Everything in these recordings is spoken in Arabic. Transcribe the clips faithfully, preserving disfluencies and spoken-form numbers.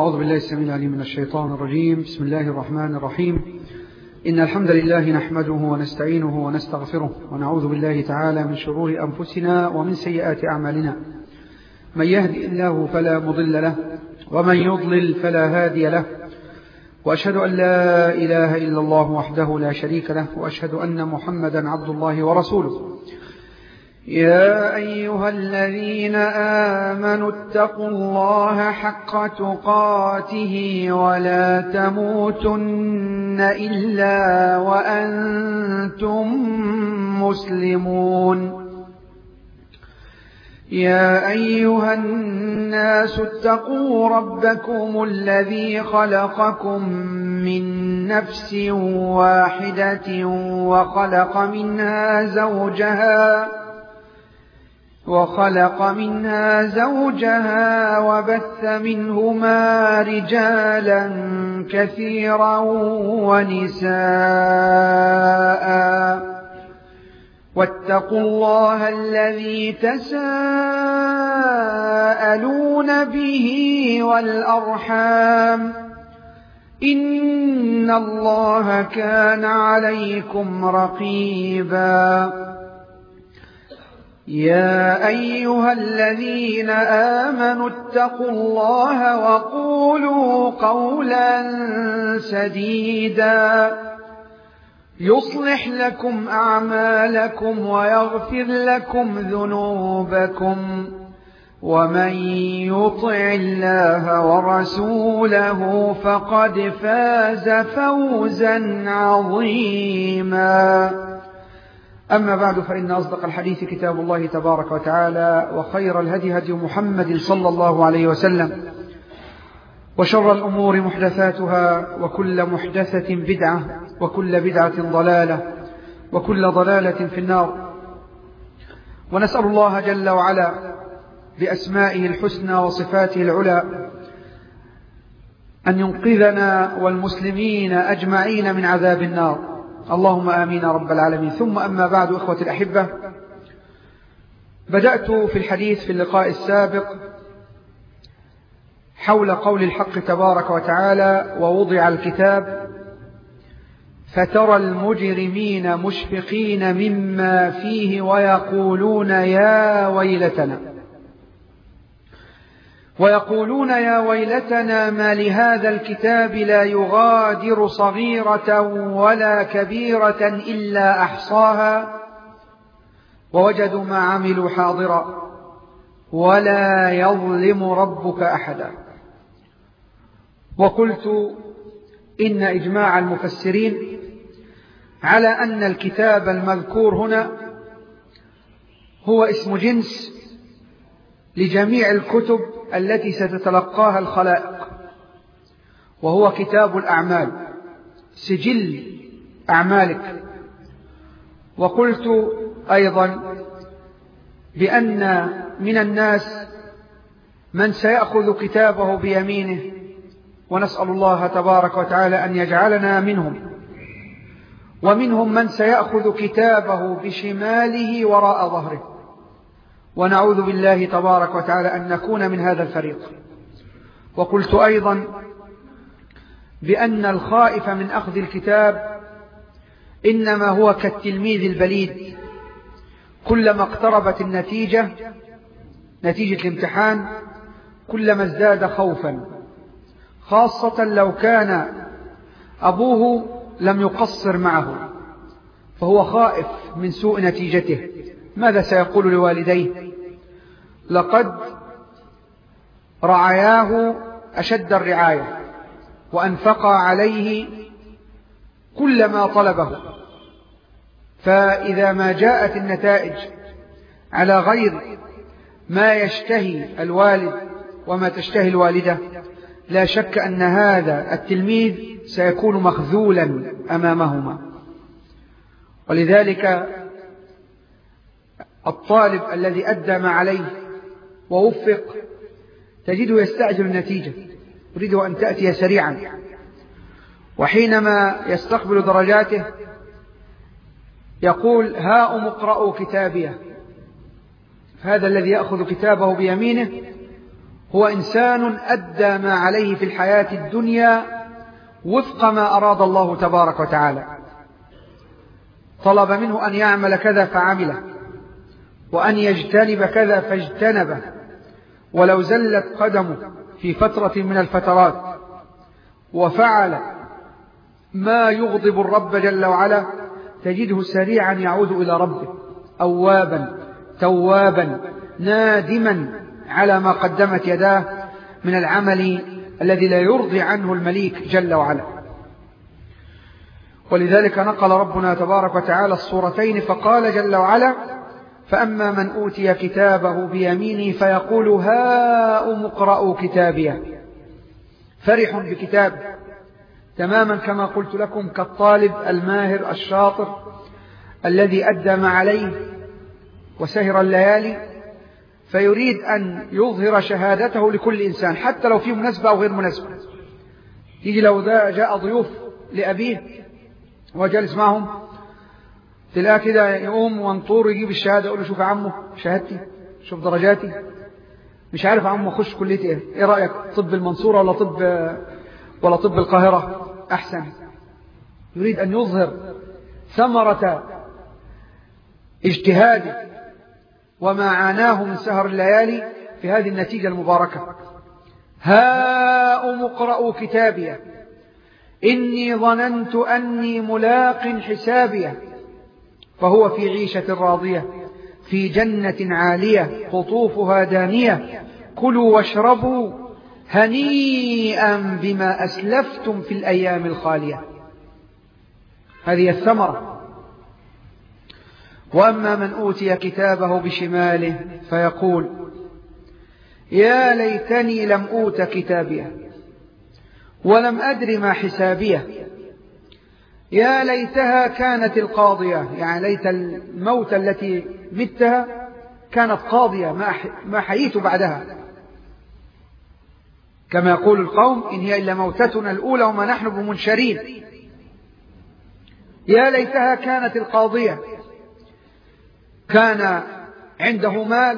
أعوذ بالله السميع العليم من الشيطان الرجيم. بسم الله الرحمن الرحيم. إن الحمد لله نحمده ونستعينه ونستغفره ونعوذ بالله تعالى من شرور أنفسنا ومن سيئات أعمالنا. من يهدي الله فلا مضل له ومن يضلل فلا هادي له، وأشهد أن لا إله إلا الله وحده لا شريك له، وأشهد أن محمدا عبد الله ورسوله. يا أيها الذين آمنوا اتقوا الله حق تقاته ولا تموتن إلا وأنتم مسلمون. يا أيها الناس اتقوا ربكم الذي خلقكم من نفس واحدة وخلق منها زوجها وخلق منها زوجها وبث منهما رجالا كثيرا ونساء، واتقوا الله الذي تساءلون به والأرحام، إن الله كان عليكم رقيبا. يا أيها الذين آمنوا اتقوا الله وقولوا قولا سديدا يصلح لكم أعمالكم ويغفر لكم ذنوبكم، ومن يطع الله ورسوله فقد فاز فوزا عظيما. أما بعد، فإن أصدق الحديث كتاب الله تبارك وتعالى، وخير الهدي هدي محمد صلى الله عليه وسلم، وشر الأمور محدثاتها، وكل محدثة بدعة، وكل بدعة ضلالة، وكل ضلالة في النار. ونسأل الله جل وعلا بأسمائه الحسنى وصفاته العلى أن ينقذنا والمسلمين أجمعين من عذاب النار، اللهم آمين رب العالمين. ثم أما بعد، إخوة الأحبة، بدأت في الحديث في اللقاء السابق حول قول الحق تبارك وتعالى: ووضع الكتاب فترى المجرمين مشفقين مما فيه ويقولون يا ويلتنا ويقولون يا ويلتنا ما لهذا الكتاب لا يغادر صغيرة ولا كبيرة إلا أحصاها ووجدوا ما عملوا حاضرا ولا يظلم ربك أحدا. وقلت إن إجماع المفسرين على أن الكتاب المذكور هنا هو اسم جنس لجميع الكتب التي ستتلقاها الخلائق، وهو كتاب الأعمال، سجل أعمالك. وقلت أيضا بأن من الناس من سيأخذ كتابه بيمينه، ونسأل الله تبارك وتعالى أن يجعلنا منهم، ومنهم من سيأخذ كتابه بشماله وراء ظهره، ونعوذ بالله تبارك وتعالى أن نكون من هذا الفريق. وقلت أيضا بأن الخائف من أخذ الكتاب إنما هو كالتلميذ البليد، كلما اقتربت النتيجة نتيجة الامتحان كلما ازداد خوفا، خاصة لو كان أبوه لم يقصر معه، فهو خائف من سوء نتيجته. ماذا سيقول لوالديه؟ لقد رعاياه أشد الرعاية وأنفقا عليه كل ما طلبه، فإذا ما جاءت النتائج على غير ما يشتهي الوالد وما تشتهي الوالدة، لا شك أن هذا التلميذ سيكون مخذولا أمامهما. ولذلك الطالب الذي أدى ما عليه ووفق تجده يستعجل النتيجة، يريد أن تأتي سريعا، وحينما يستقبل درجاته يقول: هاؤم اقرأوا كتابيه. هذا الذي يأخذ كتابه بيمينه هو إنسان أدى ما عليه في الحياة الدنيا وفق ما أراد الله تبارك وتعالى، طلب منه أن يعمل كذا فعمله، وأن يجتنب كذا فاجتنبه، ولو زلت قدمه في فترة من الفترات وفعل ما يغضب الرب جل وعلا تجده سريعا يعود إلى ربه أوابا توابا نادما على ما قدمت يداه من العمل الذي لا يرضي عنه المليك جل وعلا. ولذلك نقل ربنا تبارك وتعالى الصورتين فقال جل وعلا: فأما من أوتي كتابه بيمينه فيقول هاؤم اقرءوا كتابيه. فرح بكتابه تماما كما قلت لكم كالطالب الماهر الشاطر الذي أدى ما عليه وسهر الليالي، فيريد أن يظهر شهادته لكل إنسان حتى لو في مناسبة أو غير مناسبة. يجي لو جاء ضيوف لأبيه وجلس معهم تلاقيه كده يقوم وانطور يجيب الشهادة يقول له: شوف يا عمو شهادتي، شوف درجاتي، مش عارف يا عمو أخش كلية إيه، إيه رأيك، طب المنصورة ولا طب ولا طب القاهرة أحسن؟ يريد أن يظهر ثمرة اجتهاده وما عاناه من سهر الليالي في هذه النتيجة المباركة. هاؤم اقرءوا كتابيه إني ظننت أني ملاق حسابيه فهو في عيشة راضية في جنة عالية قطوفها دانية كلوا واشربوا هنيئا بما أسلفتم في الأيام الخالية. هذه الثمرة. وأما من أوتي كتابه بشماله فيقول: يا ليتني لم أوت كتابيه ولم أدر ما حسابيه يا ليتها كانت القاضية، يعني ليت الموت التي متها كانت قاضية ما حييت بعدها، كما يقول القوم: إن هي إلا موتتنا الأولى وما نحن بمنشرين. يا ليتها كانت القاضية. كان عنده مال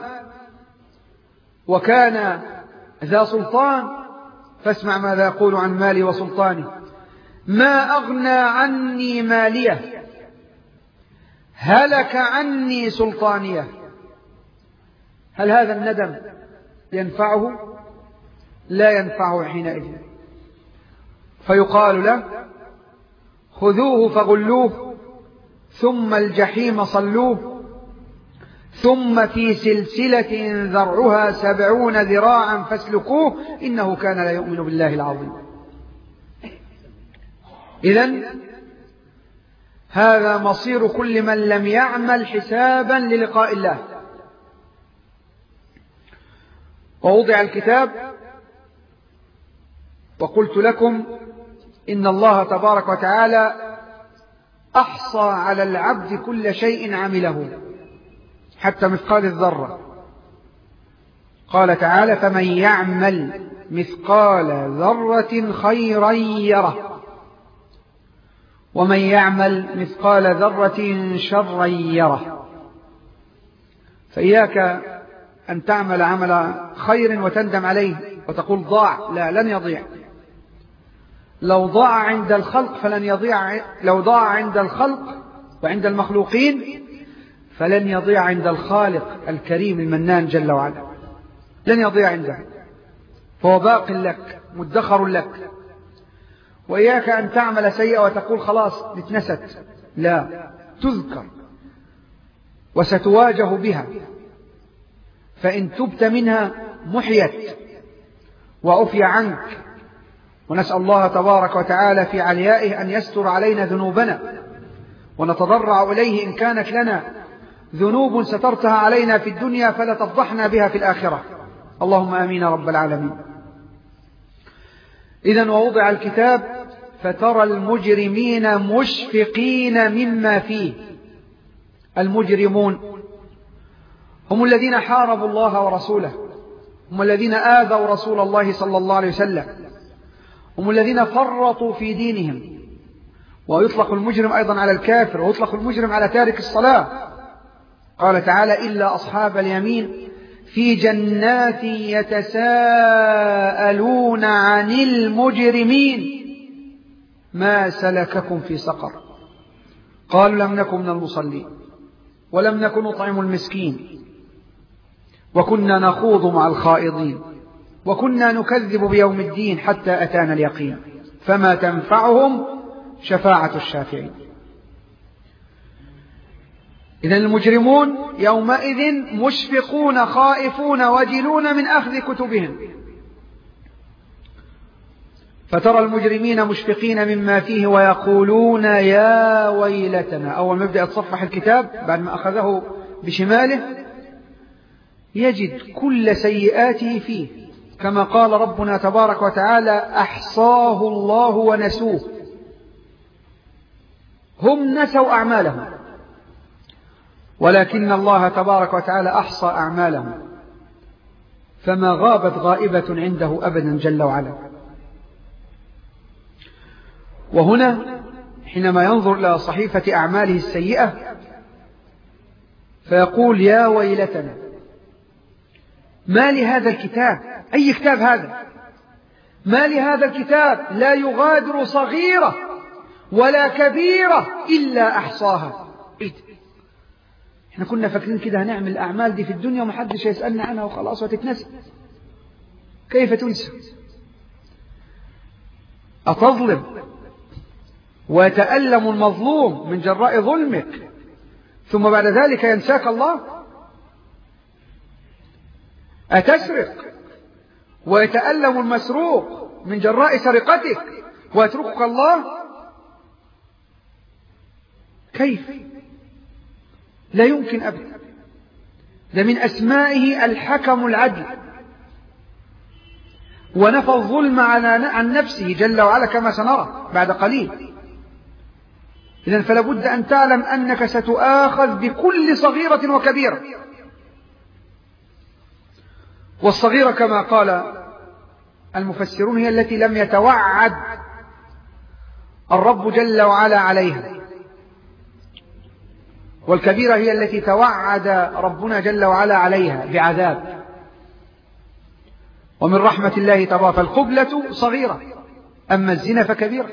وكان ذا سلطان، فاسمع ماذا يقول عن مالي وسلطاني: ما أغنى عني ماليه هلك عني سلطانيه. هل هذا الندم ينفعه؟ لا ينفعه حينئذ. فيقال له: خذوه فغلوه ثم الجحيم صلوه ثم في سلسلة ذرعها سبعون ذراعا فاسلكوه إنه كان لا يؤمن بالله العظيم. إذن هذا مصير كل من لم يعمل حسابا للقاء الله. ووضع الكتاب وقلت لكم إن الله تبارك وتعالى أحصى على العبد كل شيء عمله حتى مثقال الذرة. قال تعالى: فمن يعمل مثقال ذرة خيرا يره ومن يعمل مثقال ذرة شرا يره. فإياك أن تعمل عمل خير وتندم عليه وتقول ضاع. لا، لن يضيع. لو ضاع عند الخلق فلن يضيع، لو ضاع عند الخلق وعند المخلوقين فلن يضيع عند الخالق الكريم المنان جل وعلا، لن يضيع عنده، فهو باق لك مدخر لك. وإياك أن تعمل سيئة وتقول خلاص اتنست. لا، تذكر وستواجه بها، فإن تبت منها محيت وعفي عنك. ونسأل الله تبارك وتعالى في عليائه أن يستر علينا ذنوبنا ونتضرع إليه إن كانت لنا ذنوب سترتها علينا في الدنيا فلا تفضحنا بها في الآخرة. اللهم آمين رب العالمين. إذن ووضع الكتاب فترى المجرمين مشفقين مما فيه. المجرمون هم الذين حاربوا الله ورسوله، هم الذين آذوا رسول الله صلى الله عليه وسلم، هم الذين فرطوا في دينهم. ويطلق المجرم أيضا على الكافر، ويطلق المجرم على تارك الصلاة. قال تعالى: إلا أصحاب اليمين في جنات يتساءلون عن المجرمين ما سلككم في سقر قالوا لم نكن من المصلين ولم نكن نطعم المسكين وكنا نخوض مع الخائضين وكنا نكذب بيوم الدين حتى أتانا اليقين فما تنفعهم شفاعة الشافعين. إذن المجرمون يومئذ مشفقون خائفون وجلون من أخذ كتبهم فترى المجرمين مشفقين مما فيه ويقولون يا ويلتنا. أول ما يبدأ يتصفح الكتاب بعد ما أخذه بشماله يجد كل سيئاته فيه، كما قال ربنا تبارك وتعالى أحصاه الله ونسوه. هم نسوا أعمالهم ولكن الله تبارك وتعالى أحصى أعمالهم فما غابت غائبة عنده أبدا جل وعلا. وهنا حينما ينظر إلى صحيفة أعماله السيئة فيقول يا ويلتنا ما لهذا الكتاب، أي كتاب هذا؟ ما لهذا الكتاب لا يغادر صغيرة ولا كبيرة إلا أحصاها. احنا كنا فاكرين كده هنعمل الأعمال دي في الدنيا ومحدش يسألنا عنها وخلاص وتتنسى. كيف تنسى؟ أتظلم ويتألم المظلوم من جراء ظلمك ثم بعد ذلك ينساك الله؟ أتسرق ويتألم المسروق من جراء سرقتك ويتركك الله؟ كيف؟ لا يمكن أبدا. ده من أسمائه الحكم العدل ونفى الظلم عن نفسه جل وعلا كما سنرى بعد قليل. إذن فلا بد أن تعلم أنك ستؤاخذ بكل صغيرة وكبيرة. والصغيرة كما قال المفسرون هي التي لم يتوعد الرب جل وعلا عليها، والكبيرة هي التي توعد ربنا جل وعلا عليها بعذاب. ومن رحمة الله تبارك فالقبلة صغيرة أما الزنا فكبيرة.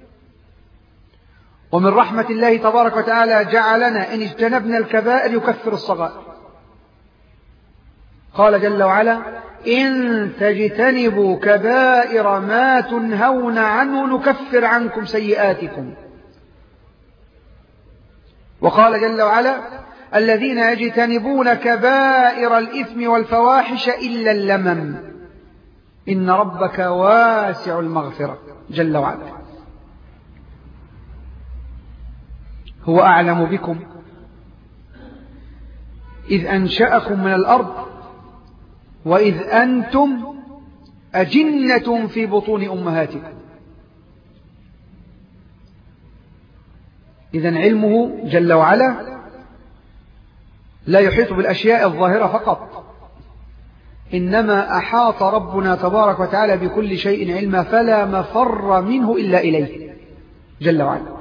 ومن رحمة الله تبارك وتعالى جعلنا إن اجتنبنا الكبائر يكفر الصغائر. قال جل وعلا إن تجتنبوا كبائر ما تنهون عنه نكفر عنكم سيئاتكم. وقال جل وعلا الذين يجتنبون كبائر الإثم والفواحش إلا اللمم إن ربك واسع المغفرة جل وعلا. هو أعلم بكم إذ أنشأكم من الأرض وإذ أنتم أجنة في بطون أمهاتكم. إذن علمه جل وعلا لا يحيط بالأشياء الظاهرة فقط، إنما أحاط ربنا تبارك وتعالى بكل شيء علما فلا مفر منه إلا إليه جل وعلا.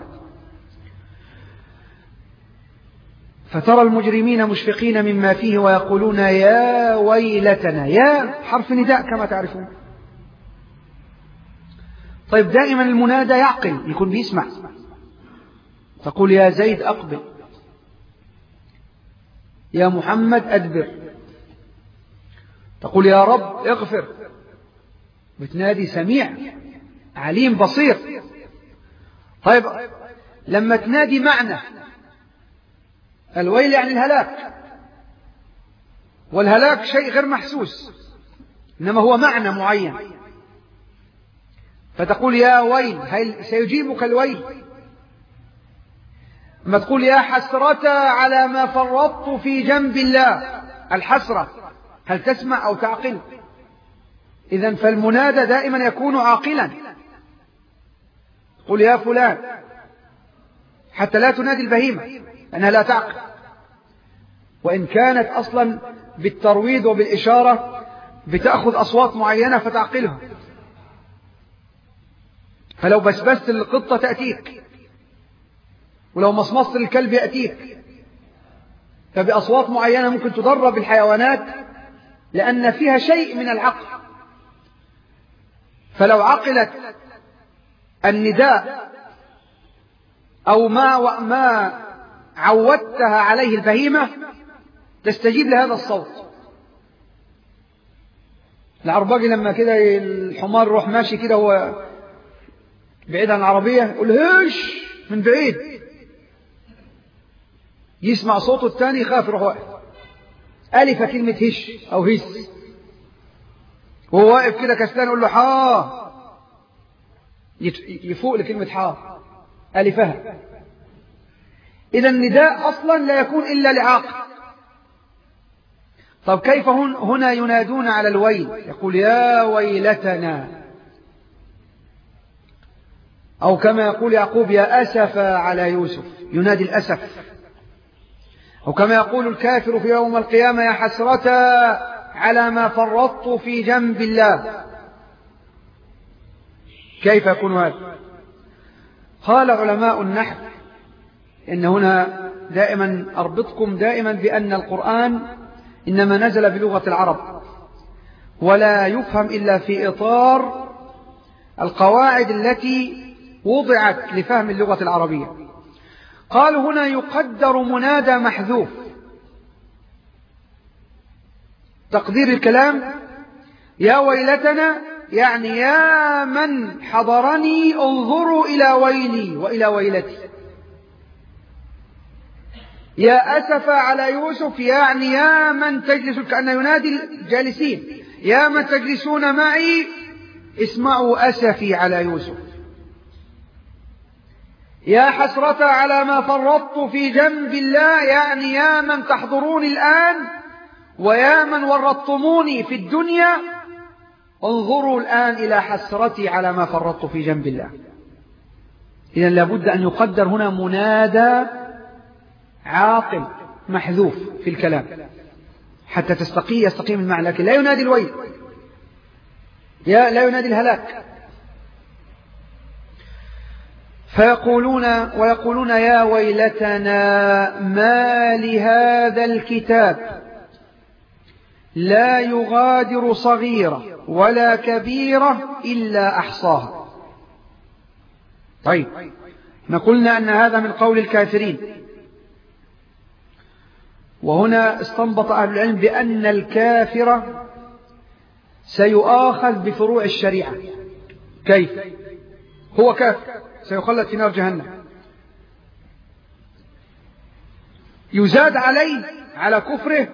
فترى المجرمين مشفقين مما فيه ويقولون يا ويلتنا. يا حرف نداء كما تعرفون. طيب دائما المنادى يعقل يكون بيسمع. تقول يا زيد أقبل، يا محمد أدبر، تقول يا رب اغفر، بتنادي سميع عليم بصير. طيب لما تنادي معنى الويل يعني الهلاك، والهلاك شيء غير محسوس إنما هو معنى معين، فتقول يا ويل هل سيجيبك الويل؟ لما تقول يا حسرة على ما فرطت في جنب الله، الحسرة هل تسمع أو تعقل؟ إذن فالمنادى دائما يكون عاقلا. قل يا فلان حتى لا تنادي البهيمة لأنها لا تعقل، وإن كانت أصلا بالترويض وبالإشارة بتأخذ أصوات معينة فتعقلها. فلو بسبست القطة تأتيك، ولو مصمصت الكلب يأتيك، فبأصوات معينة ممكن تدرب الحيوانات لأن فيها شيء من العقل. فلو عقلت النداء أو ما ما عودتها عليه البهيمة تستجيب لهذا الصوت. العرباجي لما كده الحمار يروح ماشي كده هو بعيد عن العربية يقول هش من بعيد، يسمع صوته الثاني يخاف يروح واقف. ألف كلمة هش أو هس، وهو واقف كده كسلان يقول له حا، يفوق لكلمة حا ألفها. إذا النداء أصلا لا يكون إلا لعاقل. طب كيف هنا ينادون على الويل؟ يقول يا ويلتنا، أو كما يقول يعقوب يا أسف على يوسف، ينادي الأسف. أو كما يقول الكافر في يوم القيامة يا حسرة على ما فرطت في جنب الله. كيف يكون هذا؟ قال علماء النحو إن هنا دائما أربطكم دائما بأن القرآن إنما نزل بلغة العرب، ولا يفهم إلا في إطار القواعد التي وضعت لفهم اللغة العربية. قالوا هنا يقدر منادى محذوف. تقدير الكلام يا ويلتنا يعني يا من حضرني انظروا إلى ويلي وإلى ويلتي. يا أسف على يوسف يعني يا من تجلس، كأنه ينادي الجالسين يا من تجلسون معي اسمعوا أسفي على يوسف. يا حسرة على ما فرطت في جنب الله يعني يا من تحضروني الآن ويا من ورطتموني في الدنيا انظروا الآن إلى حسرتي على ما فرطت في جنب الله. إذن لابد أن يقدر هنا منادى عاقل محذوف في الكلام حتى تستقي يستقيم المعنى، لكن لا ينادي الويل، لا ينادي الهلاك. فيقولون ويقولون يا ويلتنا ما لهذا الكتاب لا يغادر صغيرة ولا كبيرة إلا أحصاها. طيب نقولنا أن هذا من قول الكافرين، وهنا استنبط أهل العلم بأن الكافر سيؤاخذ بفروع الشريعة. كيف؟ هو كافر سيخلد في نار جهنم، يزاد عليه على كفره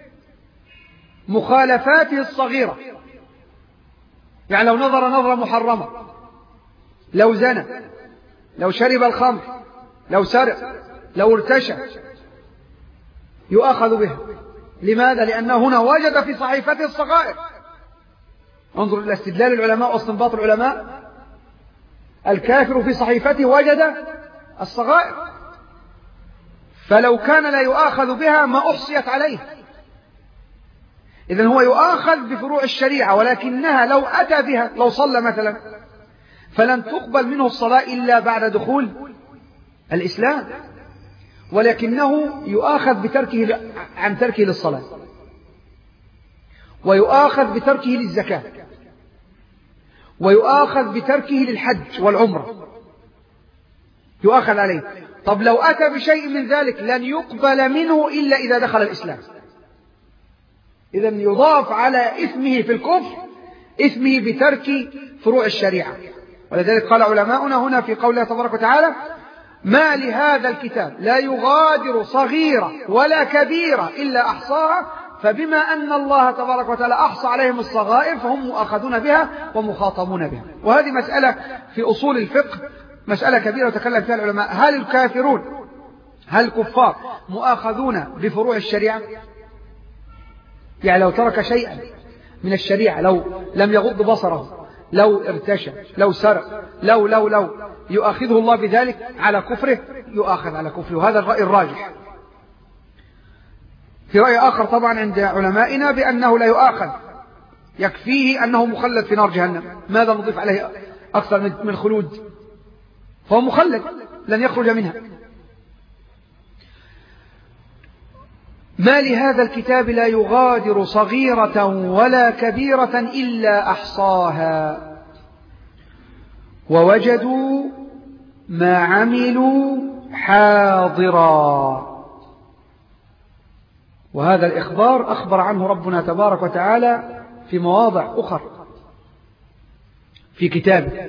مخالفاته الصغيرة. يعني لو نظر نظرة محرمة، لو زنى، لو شرب الخمر، لو سرق، لو ارتشى، يؤاخذ بها. لماذا؟ لأنه هنا وجد في صحيفته الصغائر. انظر إلى استدلال العلماء واستنباط العلماء. الكافر في صحيفته وجد الصغائر، فلو كان لا يؤاخذ بها ما أحصيت عليه. إذن هو يؤاخذ بفروع الشريعة، ولكنها لو أتى بها، لو صلى مثلا فلن تقبل منه الصلاة إلا بعد دخول الإسلام، ولكنه يؤاخذ بتركه عن تركه للصلاة، ويؤاخذ بتركه للزكاة، ويؤاخذ بتركه للحج والعمرة، يؤاخذ عليه. طب لو أتى بشيء من ذلك لن يقبل منه إلا إذا دخل الإسلام. إذن يضاف على إثمه في الكفر إثمه بترك فروع الشريعة. ولذلك قال علماؤنا هنا في قوله تبارك وتعالى ما لهذا الكتاب لا يغادر صغيرة ولا كبيرة إلا أحصاها، فبما أن الله تبارك وتعالى أحصى عليهم الصغائر فهم مؤاخذون بها ومخاطبون بها. وهذه مسألة في أصول الفقه، مسألة كبيرة وتكلم فيها العلماء. هل الكافرون هل الكفار مؤاخذون بفروع الشريعة؟ يعني لو ترك شيئا من الشريعة، لو لم يغض بصره، لو ارتشى، لو سرق، لو لو لو يؤاخذه الله بذلك على كفره؟ يؤاخذ على كفره. هذا الرأي الراجح. في رأي آخر طبعا عند علمائنا بأنه لا يؤاخذ، يكفيه أنه مخلد في نار جهنم. ماذا نضيف عليه أكثر من الخلود؟ فهو مخلد لن يخرج منها. ما لهذا الكتاب لا يغادر صغيرة ولا كبيرة إلا أحصاها ووجدوا ما عملوا حاضرا. وهذا الإخبار أخبر عنه ربنا تبارك وتعالى في مواضع أخرى في كتابه،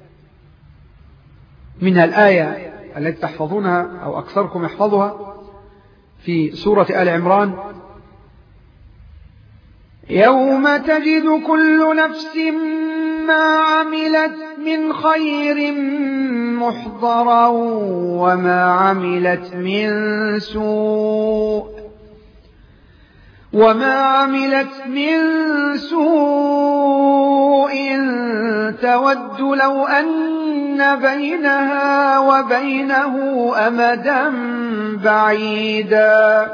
منها الآية التي تحفظونها أو أكثركم يحفظها في سورة آل عمران: يوم تجد كل نفس ما عملت من خير محضرا وما عملت من سوء وما عملت من سوء تود لو أن بينها وبينه أمدا بعيدا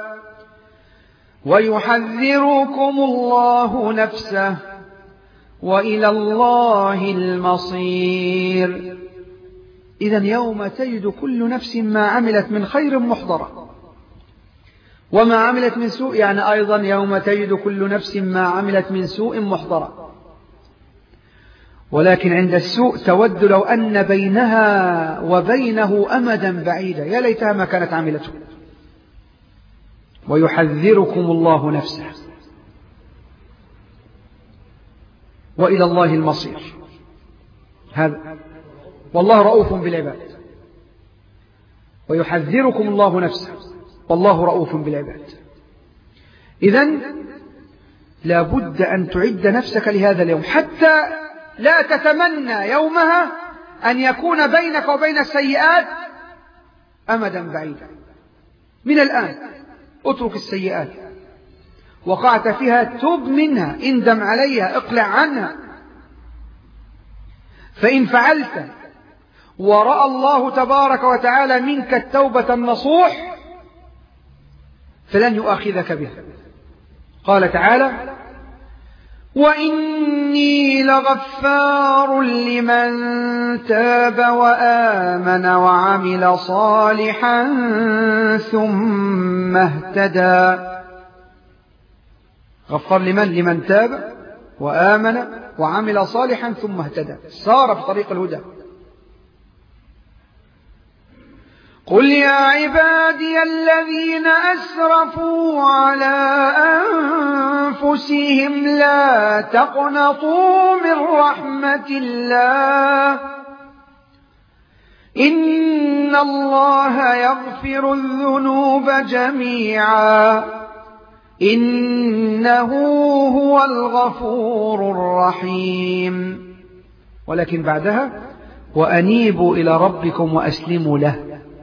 ويحذركم الله نفسه وإلى الله المصير. إذن يوم تجد كل نفس ما عملت من خير محضرا وما عملت من سوء، يعني أيضا يوم تجد كل نفس ما عملت من سوء محضرا. ولكن عند السوء تود لو أن بينها وبينه أمدا بعيدا، يا ليتها ما كانت عملته. ويحذركم الله نفسه وإلى الله المصير. هذا والله رؤوف بالعباد. ويحذركم الله نفسه والله رؤوف بالعباد. إذن لا بد أن تعد نفسك لهذا اليوم، حتى لا تتمنى يومها أن يكون بينك وبين السيئات أمدا بعيدا. من الآن اترك السيئات، وقعت فيها تب منها، اندم عليها، اقلع عنها. فإن فعلت ورأى الله تبارك وتعالى منك التوبة النصوح فلن يؤاخذك بها. قال تعالى: وإني لغفار لمن تاب وآمن وعمل صالحا ثم اهتدى. غفار لمن؟ لمن تاب وآمن وعمل صالحا ثم اهتدى، سار في طريق الهدى. قل يا عبادي الذين أسرفوا على أنفسهم لا تقنطوا من رحمة الله إن الله يغفر الذنوب جميعا إنه هو الغفور الرحيم. ولكن بعدها: وأنيبوا إلى ربكم وأسلموا له.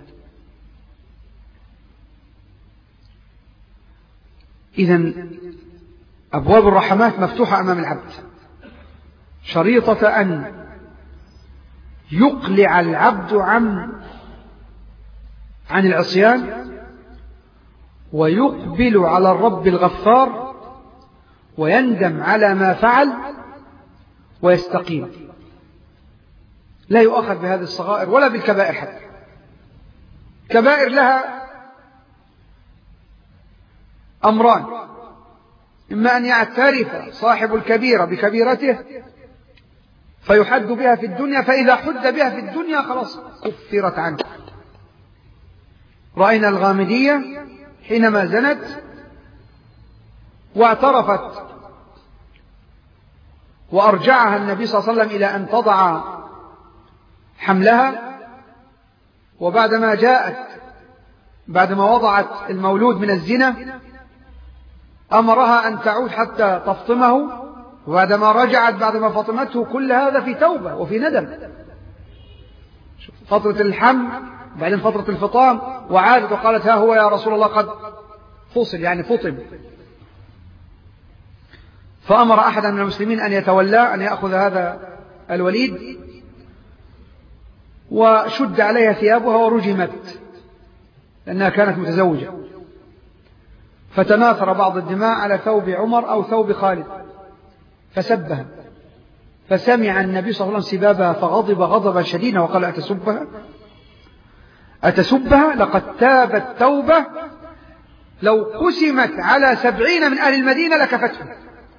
إذن أبواب الرحمات مفتوحة أمام العبد، شريطة أن يقلع العبد عن عن العصيان ويقبل على الرب الغفار ويندم على ما فعل ويستقيم. لا يؤاخذ بهذه الصغائر ولا بالكبائر حتى. كبائر لها أمران: إما أن يعترف صاحب الكبيرة بكبيرته فيحد بها في الدنيا، فإذا حد بها في الدنيا خلاص كفرت عنه. رأينا الغامدية حينما زنت واعترفت وأرجعها النبي صلى الله عليه وسلم إلى أن تضع حملها، وبعدما جاءت بعدما وضعت المولود من الزنا أمرها أن تعود حتى تفطمه، وبعدما رجعت بعدما فطمته. كل هذا في توبة وفي ندم. فترة الحمل بعدين فترة الفطام، وعادت وقالت: ها هو يا رسول الله قد فصل، يعني فطم. فأمر أحدا من المسلمين أن يتولى أن يأخذ هذا الوليد، وشد عليها ثيابها ورجمت لأنها كانت متزوجة. فتناثر بعض الدماء على ثوب عمر أو ثوب خالد فسبها، فسمع النبي صلى الله عليه وسلم سبابها فغضب غضبا شديدا وقال: أتسبها أتسبها لقد تابت توبة لو قسمت على سبعين من أهل المدينة لكفتهم.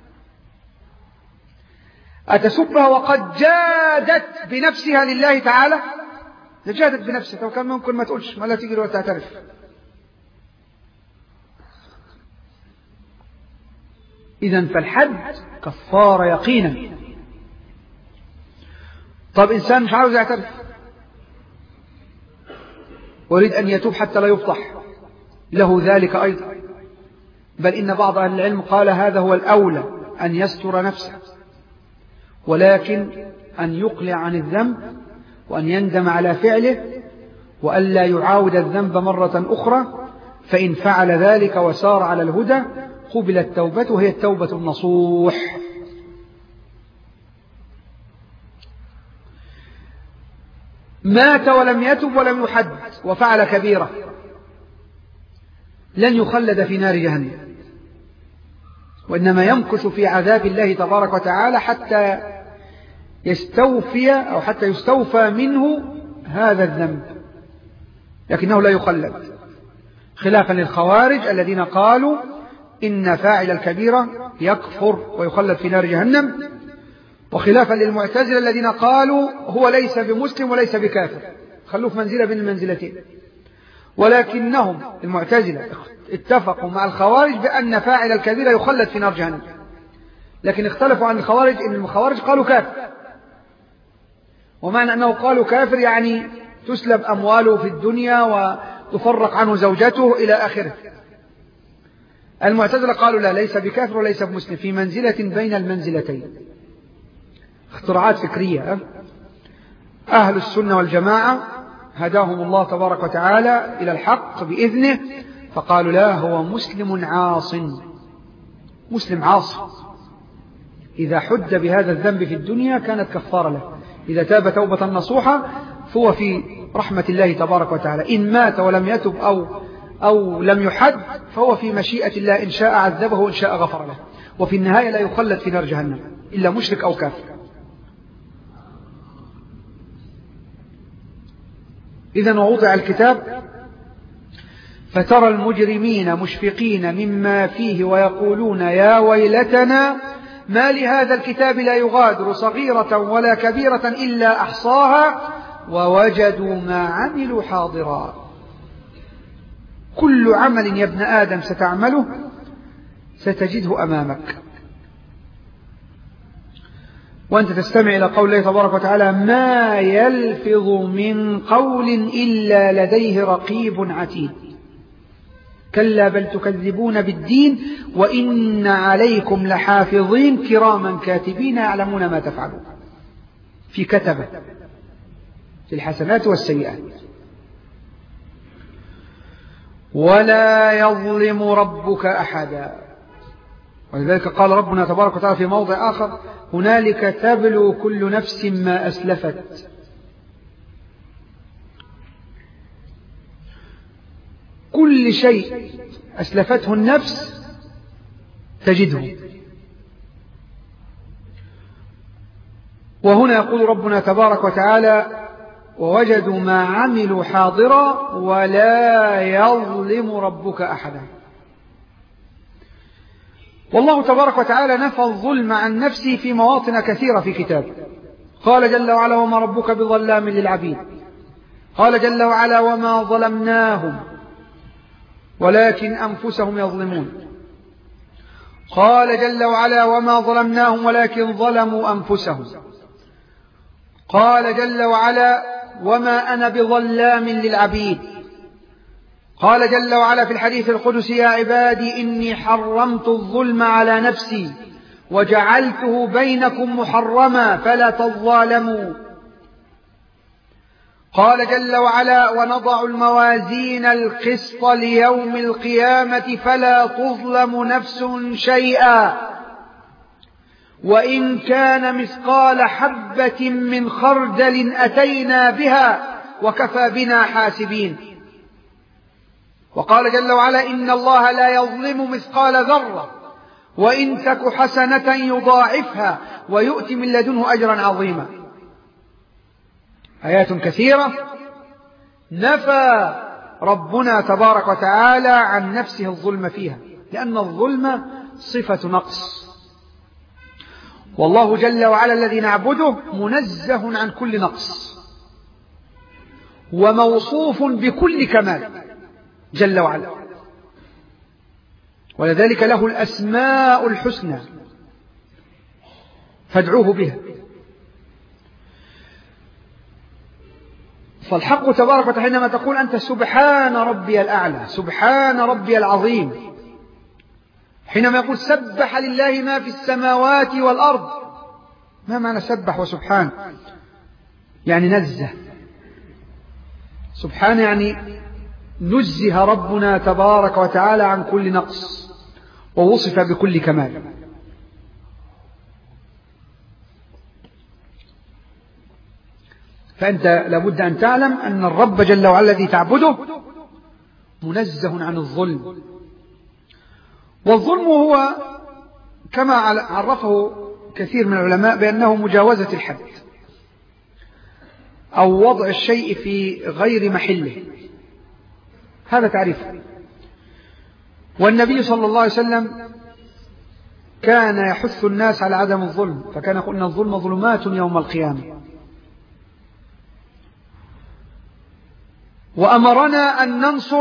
أتسبها وقد جادت بنفسها لله تعالى؟ جادت بنفسها، وكان ممكن ما تقولش، ما لا تجري وتعترف. إذن فالحد كفار يقينا. طب إنسان مش عاوز يعترف، وريد أن يتوب حتى لا يفضح، له ذلك أيضا، بل إن بعض أهل العلم قال هذا هو الأولى، أن يستر نفسه، ولكن أن يقلع عن الذنب وأن يندم على فعله وألا يعاود الذنب مرة أخرى. فإن فعل ذلك وسار على الهدى قبلت توبته، هي التوبة النصوح. مات ولم يتب ولم يحد وفعل كبيرة لن يخلد في نار جهنم، وإنما يمكث في عذاب الله تبارك وتعالى حتى يستوفي أو حتى يستوفى منه هذا الذنب، لكنه لا يخلد، خلافا للخوارج الذين قالوا إن فاعل الكبيرة يكفر ويخلد في نار جهنم، وخلافا للمعتزلة الذين قالوا هو ليس بمسلم وليس بكافر، خلوه في منزلة بين المنزلتين. ولكنهم المعتزلة اتفقوا مع الخوارج بأن فاعل الكبيرة يخلد في نار جهنم، لكن اختلفوا عن الخوارج إن الخوارج قالوا كافر، ومعنى أنه قالوا كافر يعني تسلب أمواله في الدنيا وتفرق عنه زوجته إلى آخره. المعتزلة قالوا لا، ليس بكافر وليس بمسلم، في منزلة بين المنزلتين. اختراعات فكرية. أهل السنة والجماعة هداهم الله تبارك وتعالى إلى الحق بإذنه، فقالوا لا، هو مسلم عاص، مسلم عاص، إذا حد بهذا الذنب في الدنيا كانت كفارة له، إذا تاب توبة نصوحة فهو في رحمة الله تبارك وتعالى. إن مات ولم يتب أو, أو لم يحد فهو في مشيئة الله، إن شاء عذبه وإن شاء غفر له، وفي النهاية لا يخلد في نار جهنم إلا مشرك أو كافر. إذن ووضع الكتاب فترى المجرمين مشفقين مما فيه ويقولون يا ويلتنا ما لهذا الكتاب لا يغادر صغيرة ولا كبيرة إلا أحصاها ووجدوا ما عملوا حاضرا. كل عمل يا ابن آدم ستعمله ستجده أمامك، وأنت تستمع إلى قول الله تبارك وتعالى ما يلفظ من قول إلا لديه رقيب عتيد. كلا بل تكذبون بالدين وإن عليكم لحافظين كراما كاتبين يعلمون ما تفعلون. في كتبة في الحسنات والسيئات. ولا يظلم ربك أحدا، ولذلك قال ربنا تبارك وتعالى في موضع آخر هنالك تبلو كل نفس ما أسلفت. كل شيء أسلفته النفس تجده. وهنا يقول ربنا تبارك وتعالى ووجدوا ما عملوا حاضرا ولا يظلم ربك أحدا. والله تبارك وتعالى نفى الظلم عن نفسه في مواطن كثيرة في كتابه. قال جل وعلا وما ربك بظلام للعبيد. قال جل وعلا وما ظلمناهم ولكن أنفسهم يظلمون. قال جل وعلا وما ظلمناهم ولكن ظلموا أنفسهم. قال جل وعلا وما أنا بظلام للعبيد. قال جل وعلا في الحديث القدسي يا عبادي إني حرمت الظلم على نفسي وجعلته بينكم محرما فلا تظالموا. قال جل وعلا ونضع الموازين القسط ليوم القيامة فلا تظلم نفس شيئا وإن كان مثقال حبة من خردل أتينا بها وكفى بنا حاسبين. وقال جل وعلا إن الله لا يظلم مثقال ذرة وإن تك حسنة يضاعفها ويؤتي من لدنه أجرا عظيما. آيات كثيرة نفى ربنا تبارك وتعالى عن نفسه الظلم فيها، لأن الظلم صفة نقص، والله جل وعلا الذي نعبده منزه عن كل نقص وموصوف بكل كمال جل وعلا، ولذلك له الأسماء الحسنى فادعوه بها. فالحق تبارك وتعالى حينما تقول أنت سبحان ربي الأعلى، سبحان ربي العظيم، حينما يقول سبح لله ما في السماوات والأرض، ما معنى سبح وسبحان؟ يعني نزه. سبحان يعني نزه ربنا تبارك وتعالى عن كل نقص ووصف بكل كمال. فأنت لابد أن تعلم أن الرب جل وعلا الذي تعبده منزه عن الظلم، والظلم هو كما عرفه كثير من العلماء بأنه مجاوزة الحد أو وضع الشيء في غير محله، هذا تعريفه. والنبي صلى الله عليه وسلم كان يحث الناس على عدم الظلم، فكان يقول إن الظلم ظلمات يوم القيامة، وأمرنا أن ننصر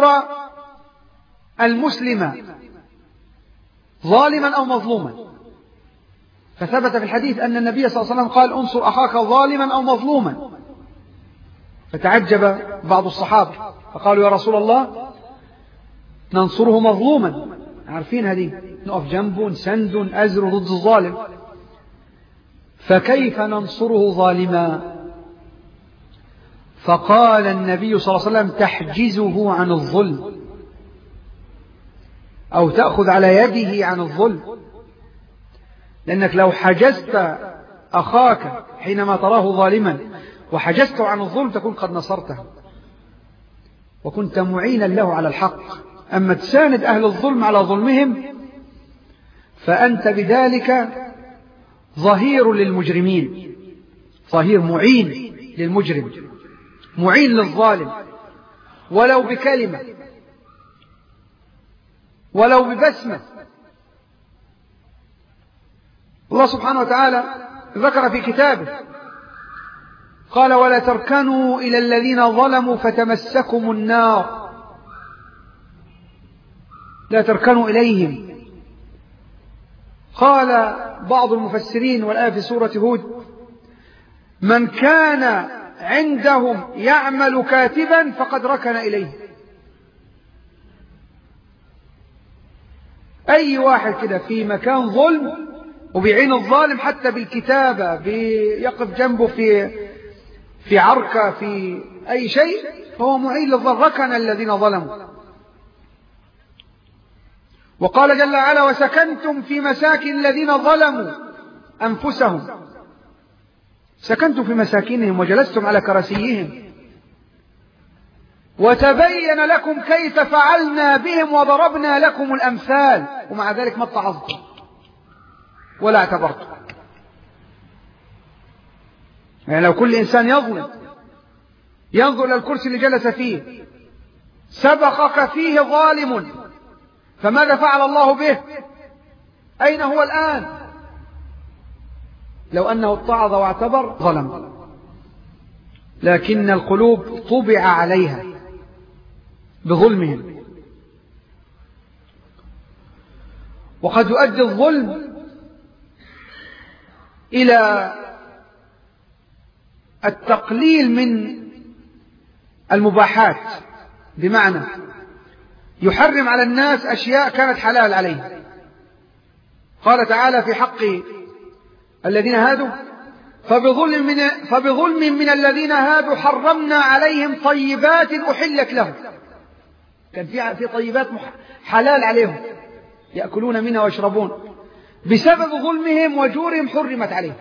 المسلم ظالما أو مظلوما، فثبت في الحديث أن النبي صلى الله عليه وسلم قال انصر أخاك ظالما أو مظلوما، فتعجب بعض الصحابة فقالوا يا رسول الله ننصره مظلوما، عارفين هذه، نقف جنبه نسنده نأزره ضد الظالم، فكيف ننصره ظالما؟ فقال النبي صلى الله عليه وسلم تحجزه عن الظلم أو تأخذ على يده عن الظلم، لأنك لو حجزت أخاك حينما تراه ظالما وحجزته عن الظلم تكون قد نصرته وكنت معينا له على الحق. أما تساند أهل الظلم على ظلمهم فأنت بذلك ظهير للمجرمين، ظهير معين للمجرم، معين للظالم، ولو بكلمة ولو ببسمة. الله سبحانه وتعالى ذكر في كتابه قال ولا تركنوا إلى الذين ظلموا فتمسكم النار، لا تركنوا إليهم. قال بعض المفسرين والآية في سورة هود من كان عندهم يعمل كاتبا فقد ركن إليه. أي واحد كده في مكان ظلم وبيعين الظالم حتى بالكتابة، بيقف جنبه في في عركة في أي شيء، فهو معين للظالم، ركن الذين ظلموا. وقال جل وعلا وسكنتم في مساكن الذين ظلموا أنفسهم، سكنتم في مساكنهم وجلستم على كراسيهم وتبين لكم كيف فعلنا بهم وضربنا لكم الأمثال، ومع ذلك ما اتعظتم ولا اعتبرتم. يعني لو كل إنسان يظلم ينظر إلى الكرسي اللي جلس فيه سبقك فيه ظالم فماذا فعل الله به؟ أين هو الآن؟ لو أنه اتعظ واعتبر ظلم، لكن القلوب طبع عليها بظلمهم. وقد يؤدي الظلم إلى التقليل من المباحات، بمعنى يحرم على الناس أشياء كانت حلال عليه. قال تعالى في حق الذين هادوا فبظلم من, فبظلم من الذين هادوا حرمنا عليهم طيبات أحلت لهم، كان في في طيبات حلال عليهم يأكلون منها ويشربون، بسبب ظلمهم وجورهم حرمت عليهم.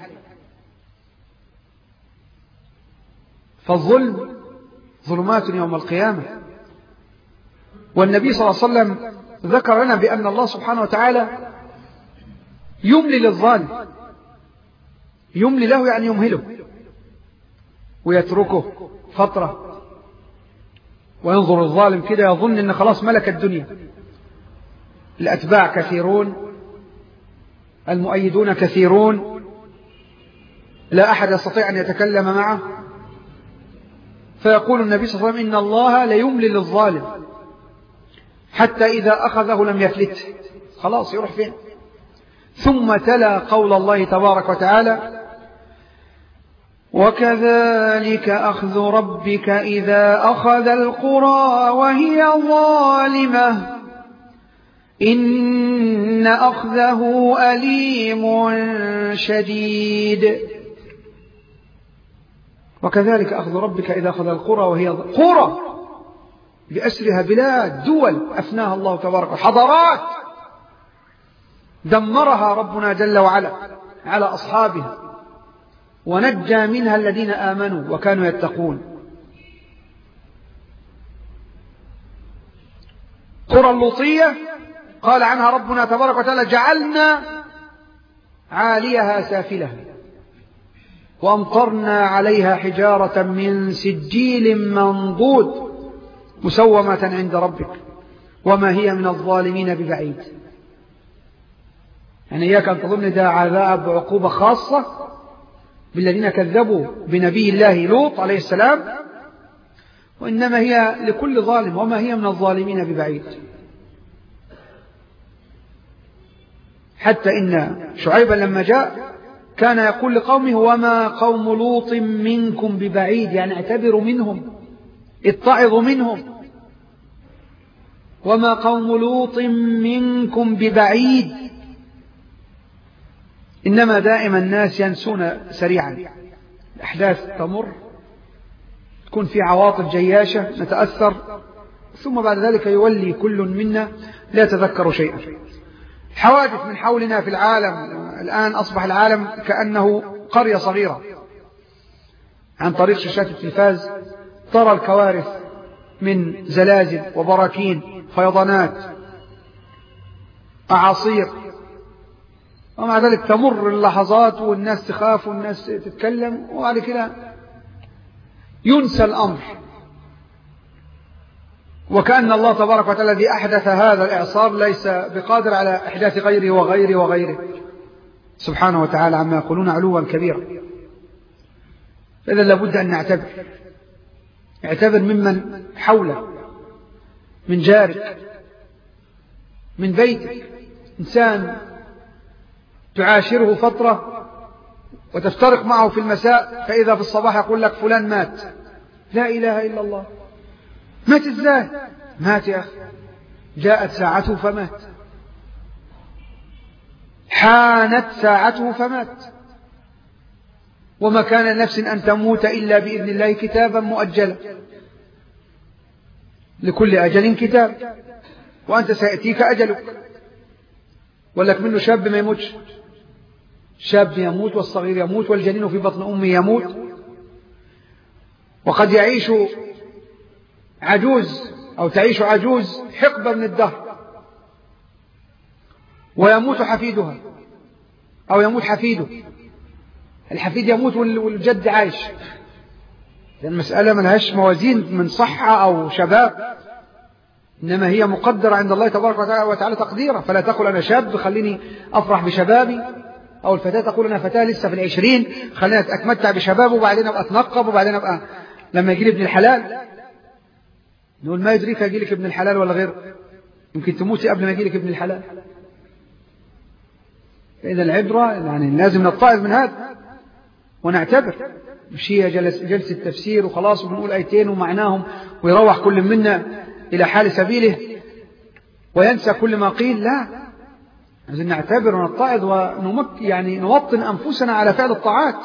فالظلم ظلمات يوم القيامة. والنبي صلى الله عليه وسلم ذكر لنا بأن الله سبحانه وتعالى يملي للظالم، يملي له يعني يمهله ويتركه فترة وينظر الظالم كده يظن أن خلاص ملك الدنيا. الأتباع كثيرون، المؤيدون كثيرون، لا أحد يستطيع أن يتكلم معه، فيقول النبي صلى الله عليه وسلم إن الله ليملي للظالم حتى إذا أخذه لم يفلته، خلاص يروح فين. ثم تلا قول الله تبارك وتعالى وكذلك أخذ ربك إذا أخذ القرى وهي ظالمة إن أخذه أليم شديد. وكذلك أخذ ربك إذا أخذ القرى وهي قرى بأسرها، بلاد، دول أفناها الله تبارك وتعالى، حضارات دمرها ربنا جل وعلا على أصحابها، ونجى منها الذين آمنوا وكانوا يتقون. قرى اللوطية قال عنها ربنا تبارك وتعالى جعلنا عاليها سافلها وأمطرنا عليها حجارة من سجيل منضود مسومة عند ربك وما هي من الظالمين ببعيد. يعني إياك أن تظن ده عذاب عقوبة خاصة بالذين كذبوا بنبي الله لوط عليه السلام، وإنما هي لكل ظالم وما هي من الظالمين ببعيد. حتى إن شعيبا لما جاء كان يقول لقومه وما قوم لوط منكم ببعيد، يعني اعتبروا منهم، اتعظوا منهم. وما قوم لوط منكم ببعيد. إنما دائما الناس ينسون سريعا، الأحداث تمر، تكون في عواطف جياشة نتأثر، ثم بعد ذلك يولي كل منا لا يتذكر شيئا. حوادث من حولنا في العالم الآن، أصبح العالم كأنه قرية صغيرة. عن طريق شاشات التلفاز ترى الكوارث من زلازل وبراكين، فيضانات، أعاصير، ومع ذلك تمر اللحظات والناس تخاف والناس تتكلم، وبعد كده ينسى الأمر، وكأن الله تبارك وتعالى الذي أحدث هذا الإعصار ليس بقادر على إحداث غيره وغيره وغيره سبحانه وتعالى عما يقولون علوا كبيرا. إذا لابد أن نعتبر، اعتبر ممن حوله، من جارك، من بيتك. إنسان تعاشره فترة وتفترق معه في المساء، فإذا في الصباح يقول لك فلان مات. لا إله إلا الله، مات إزاي؟ مات يا أخي، جاءت ساعته فمات، حانت ساعته فمات. وما كان نفس أن تموت إلا بإذن الله كتابا مؤجلا، لكل أجل كتاب، وأنت سيأتيك أجلك. ولك منه شاب ما يموتش، شاب يموت والصغير يموت والجنين في بطن أمه يموت، وقد يعيش عجوز أو تعيش عجوز حقبة من الدهر ويموت حفيدها أو يموت حفيده. الحفيد يموت والجد عايش، لأن المسألة ما لهاش موازين من صحة أو شباب، إنما هي مقدرة عند الله تبارك وتعالى تقديرا. فلا تقول أنا شاب خليني أفرح بشبابي، أو الفتاة تقول أنا فتاة لسه في العشرين خليني أتمتع بشبابه وبعدين أبقى أتنقب وبعدين أبقى لما يجي لي ابن الحلال. نقول ما يدريك يجي لك ابن الحلال ولا غير، يمكن تموتي قبل ما يجي لك ابن الحلال. فإذا العبرة يعني لازم نتعظ من هذا ونعتبر، مش هي جلس جلسة تفسير وخلاص وبنقول آيتين ومعناهم ويروح كل منا إلى حال سبيله وينسى كل ما قيل. لا، لازم نعتبر ونتعظ ونمك يعني نوطن أنفسنا على فعل الطاعات،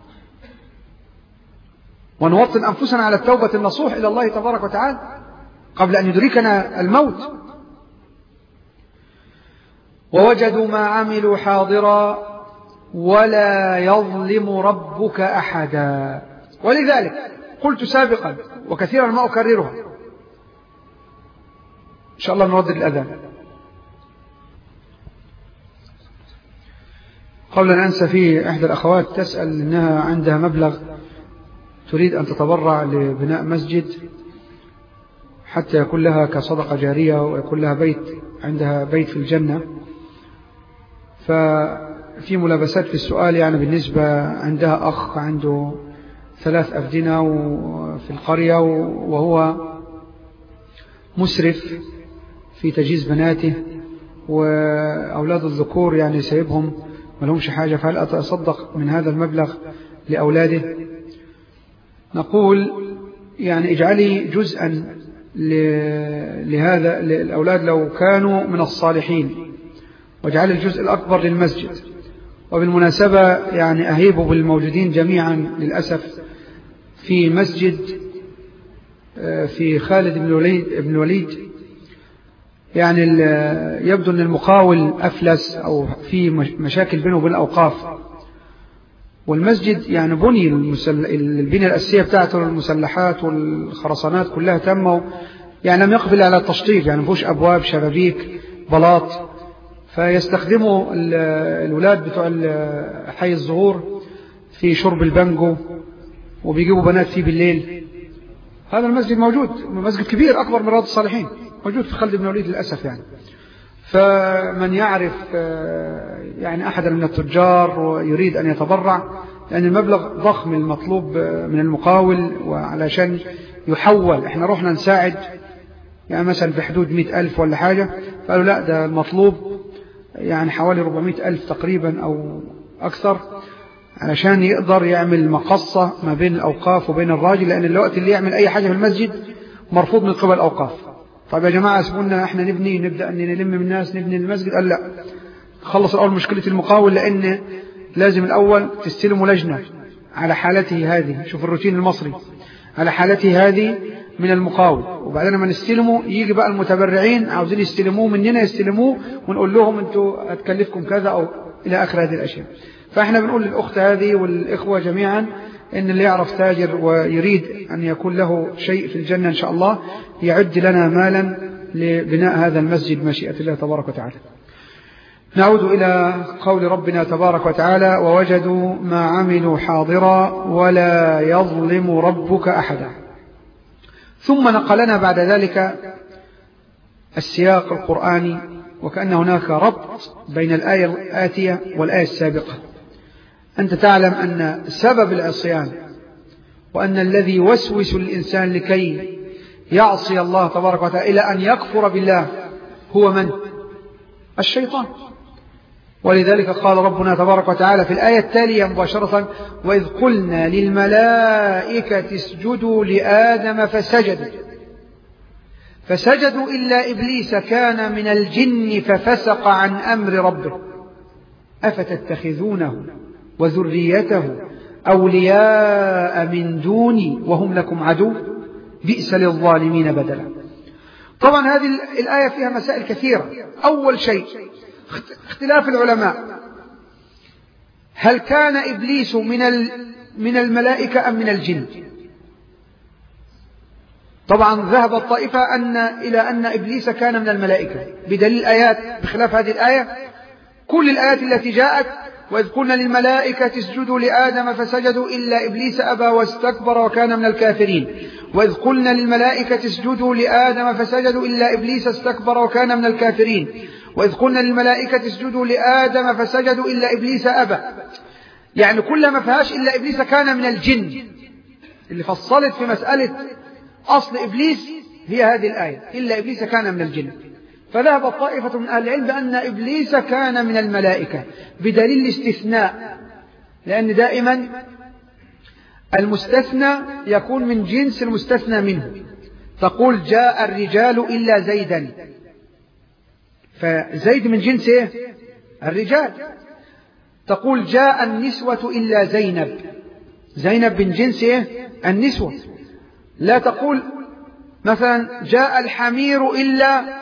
ونوطن أنفسنا على التوبة النصوح إلى الله تبارك وتعالى قبل أن يدركنا الموت. ووجدوا ما عملوا حاضرا ولا يظلم ربك أحدا. ولذلك قلت سابقا وكثيرا ما أكررها، إن شاء الله نردد الأذان قبل أن أنسى. في إحدى الأخوات تسأل أنها عندها مبلغ تريد أن تتبرع لبناء مسجد حتى يكون لها كصدقة جارية ويكون لها بيت عندها بيت في الجنة. ففي ملابسات في السؤال، يعني بالنسبة عندها أخ عنده ثلاث أفدنة في القرية وهو مسرف في تجهيز بناته، وأولاد الذكور يعني سيبهم ما لهمش حاجة، فهل أتصدق من هذا المبلغ لأولاده؟ نقول يعني اجعلي جزءا لهذا الأولاد لو كانوا من الصالحين، واجعلي الجزء الأكبر للمسجد. وبالمناسبة يعني أهيب بالموجودين جميعا للأسف في مسجد في خالد بن وليد, بن وليد يعني يبدو أن المقاول أفلس أو في مشاكل بينه وبين الأوقاف، والمسجد يعني بني البنية الأساسية بتاعته، المسلحات والخرسانات كلها تموا، يعني لم يقبل على التشطيب، يعني مفيش أبواب شبابيك بلاط، فيستخدموا الولاد بتوع حي الظهور في شرب البانجو وبيجيبوا بنات فيه بالليل. هذا المسجد موجود، مسجد كبير أكبر من رياض الصالحين، موجود في خالد بن وليد للأسف. يعني فمن يعرف يعني أحد من التجار ويريد أن يتبرع، لأن المبلغ ضخم المطلوب من المقاول، وعلشان يحول احنا رحنا نساعد يعني مثلا في حدود مئة ألف ولا حاجة، قالوا لا ده المطلوب يعني حوالي أربعمائة ألف تقريبا أو أكثر، علشان يقدر يعمل مقصة ما بين الأوقاف وبين الراجل، لأن الوقت اللي يعمل أي حاجة في المسجد مرفوض من قبل الأوقاف. طيب يا جماعة سيبونا احنا نبني، نبدأ أن نلم من الناس نبني المسجد. قال لا، خلص الأول مشكلة المقاول، لأن لازم الأول تستلموا لجنة على حالته هذه، شوف الروتين المصري، على حالته هذه من المقاول، وبعدين لما نستلمه يجي بقى المتبرعين عاوزين يستلموه مننا، يستلموه ونقول لهم انتوا هتكلفكم كذا أو إلى آخر هذه الأشياء. فإحنا بنقول للأخت هذه والإخوة جميعا إن اللي يعرف تاجر ويريد أن يكون له شيء في الجنة إن شاء الله يعد لنا مالا لبناء هذا المسجد مشيئة الله تبارك وتعالى. نعود إلى قول ربنا تبارك وتعالى: ووجدوا ما عملوا حاضرا ولا يظلم ربك أحدا. ثم نقلنا بعد ذلك السياق القرآني، وكأن هناك ربط بين الآية الآتية والآية السابقة. أنت تعلم أن سبب العصيان وأن الذي يوسوس الإنسان لكي يعصي الله تبارك وتعالى إلى أن يكفر بالله هو من؟ الشيطان. ولذلك قال ربنا تبارك وتعالى في الآية التالية مباشرة: وإذ قلنا للملائكة اسجدوا لآدم فسجدوا فسجدوا إلا إبليس كان من الجن ففسق عن أمر ربه أفتتخذونه وذريته أولياء من دوني وهم لكم عدو بئس للظالمين بدلا. طبعا هذه الآية فيها مسائل كثيرة. أول شيء اختلاف العلماء، هل كان إبليس من من الملائكة أم من الجن؟ طبعا ذهب الطائفة أن إلى أن إبليس كان من الملائكة بدليل آيات بخلاف هذه الآية. كل الآيات التي جاءت: وإذ قلنا للملائكة اسجدوا لآدم فسجدوا إلا إبليس أبى واستكبر وكان من الكافرين، وإذ قلنا للملائكة اسجدوا لآدم فسجدوا إلا إبليس استكبر وكان من الكافرين، وإذ قلنا للملائكة اسجدوا لآدم فسجدوا إلا إبليس أبى. يعني كل ما فيهاش إلا إبليس كان من الجن، اللي فصلت في مسألة أصل إبليس هي هذه الآية: إلا إبليس كان من الجن. فذهب الطائفة من أهل العلم بأن إبليس كان من الملائكة بدليل الاستثناء، لأن دائما المستثنى يكون من جنس المستثنى منه. تقول جاء الرجال إلا زيدا، فزيد من جنس إيه؟ الرجال. تقول جاء النسوة إلا زينب، زينب من جنس إيه؟ النسوة. لا تقول مثلا جاء الحمير إلا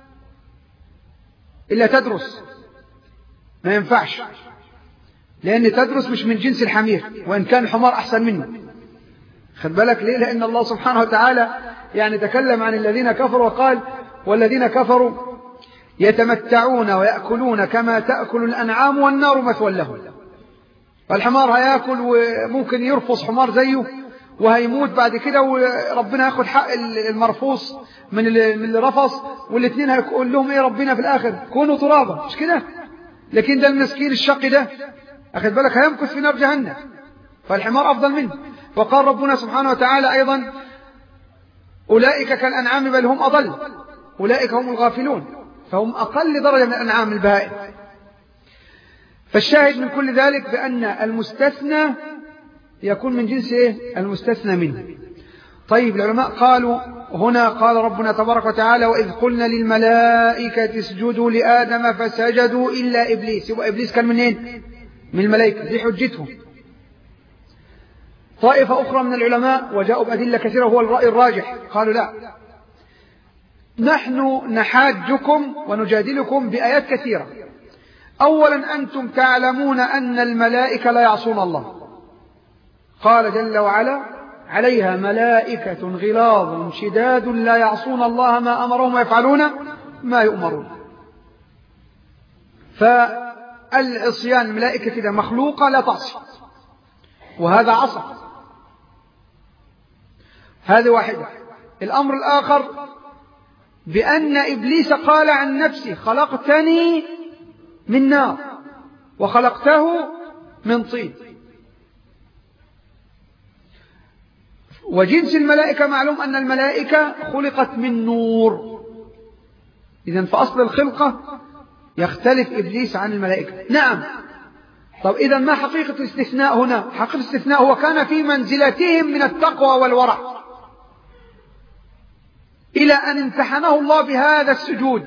إلا تدرس، ما ينفعش، لأن تدرس مش من جنس الحمير، وإن كان الحمار أحسن منه. خد بالك ليه؟ لأن الله سبحانه وتعالى يعني تكلم عن الذين كفروا وقال: والذين كفروا يتمتعون ويأكلون كما تأكل الأنعام والنار مثوى لهم. فالحمار هيأكل وممكن يرفص حمار زيه وهيموت بعد كده وربنا ياخد حق المرفوص من اللي رفص، والاثنين هيقول لهم ايه ربنا في الاخر؟ كونوا ترابا، مش كده؟ لكن ده المسكين الشقي ده اخذ بالك هيمكث في نار جهنم، فالحمار افضل منه. وقال ربنا سبحانه وتعالى ايضا اولئك كالانعام بل هم اضل، اولئك هم الغافلون، فهم اقل درجه من الانعام البهائم. فالشاهد من كل ذلك بان المستثنى يكون من جنس ايه؟ المستثنى منه. طيب العلماء قالوا هنا قال ربنا تبارك وتعالى وإذ قلنا للملائكة اسجدوا لآدم فسجدوا إلا إبليس، يبقى إبليس كان منين؟ من الملائكة، دي حجتهم. طائفة أخرى من العلماء وجاءوا بأدلة كثيرة وهو الرأي الراجح قالوا لا، نحن نحاجكم ونجادلكم بآيات كثيرة. أولا أنتم تعلمون أن الملائكة لا يعصون الله، قال جل وعلا عليها ملائكة غلاظ شداد لا يعصون الله ما أمرهم ويفعلون ما يؤمرون. فالعصيان الملائكة كده مخلوقة لا تعصي، وهذا عصى. هذه واحدة. الأمر الآخر بأن إبليس قال عن نفسه خلقتني من نار وخلقته من طين. وجنس الملائكة معلوم أن الملائكة خلقت من نور، إذن فأصل الخلقة يختلف إبليس عن الملائكة. نعم. طب إذن ما حقيقة الاستثناء هنا؟ حقيقة الاستثناء هو كان في منزلتهم من التقوى والورع إلى أن امتحنه الله بهذا السجود.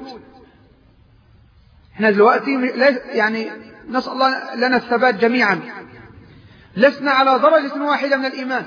احنا دلوقتي يعني نسأل الله لنا الثبات جميعا، لسنا على درجة واحدة من الإيمان،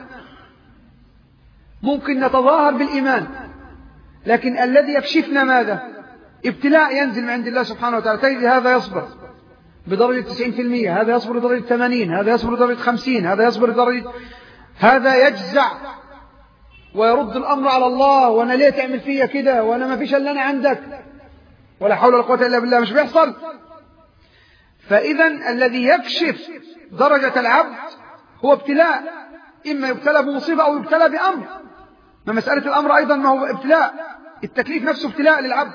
ممكن نتظاهر بالإيمان، لكن الذي يكشفنا ماذا؟ ابتلاء ينزل من عند الله سبحانه وتعالى، تجد هذا يصبر بدرجة تسعين في المية، هذا يصبر بدرجة ثمانين، هذا يصبر بدرجة خمسين، هذا يصبر بدرجة، هذا يجزع ويرد الأمر على الله، وأنا ليه تعمل فيا كده وأنا ما فيش إلا أنا عندك، ولا حول ولا قوة إلا بالله، مش بيحصل. فإذا الذي يكشف درجة العبد هو ابتلاء، إما يبتلى بمصيبة أو يبتلى بأمر. ما مسألة الأمر أيضا ما هو ابتلاء، التكليف نفسه ابتلاء للعبد.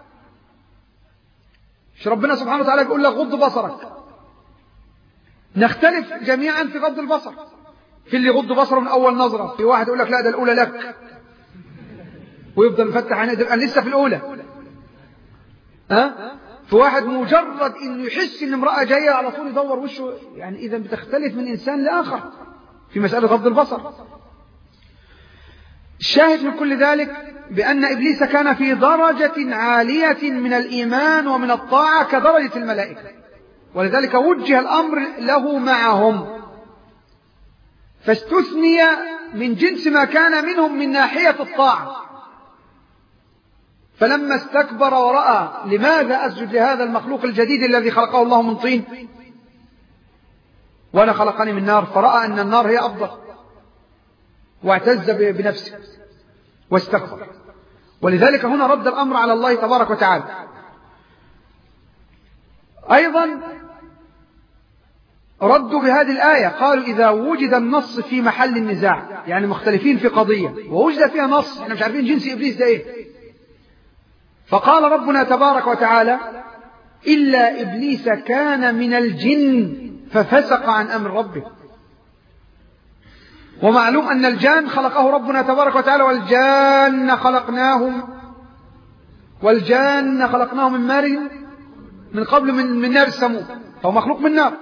مش ربنا سبحانه وتعالى يقول لك غض بصرك؟ نختلف جميعا في غض البصر، في اللي غض بصره من أول نظرة، في واحد يقول لك لا ده الأولى لك ويفضل مفتح عينيه تبقى لسه في الأولى، ها؟ في واحد مجرد إنه يحس إن امرأة جاية على طول يدور وشه. يعني إذا بتختلف من إنسان لآخر في مسألة غض البصر. الشاهد من كل ذلك بأن إبليس كان في درجة عالية من الإيمان ومن الطاعة كدرجة الملائكة، ولذلك وجه الأمر له معهم، فاستثني من جنس ما كان منهم من ناحية الطاعة. فلما استكبر ورأى لماذا أسجد لهذا المخلوق الجديد الذي خلقه الله من طين وأنا خلقني من نار، فرأى أن النار هي أفضل واعتز بنفسه واستكبر. ولذلك هنا رد الأمر على الله تبارك وتعالى. أيضا ردوا بهذه الآية، قالوا إذا وجد النص في محل النزاع، يعني مختلفين في قضية ووجد فيها نص، احنا مش عارفين جنس إبليس ده إيه، فقال ربنا تبارك وتعالى إلا إبليس كان من الجن ففسق عن أمر ربه. ومعلوم أن الجان خلقه ربنا تبارك وتعالى، والجان خلقناهم والجان خلقناه من مارج من قبل من, من نار السموم، فهو مخلوق من نار.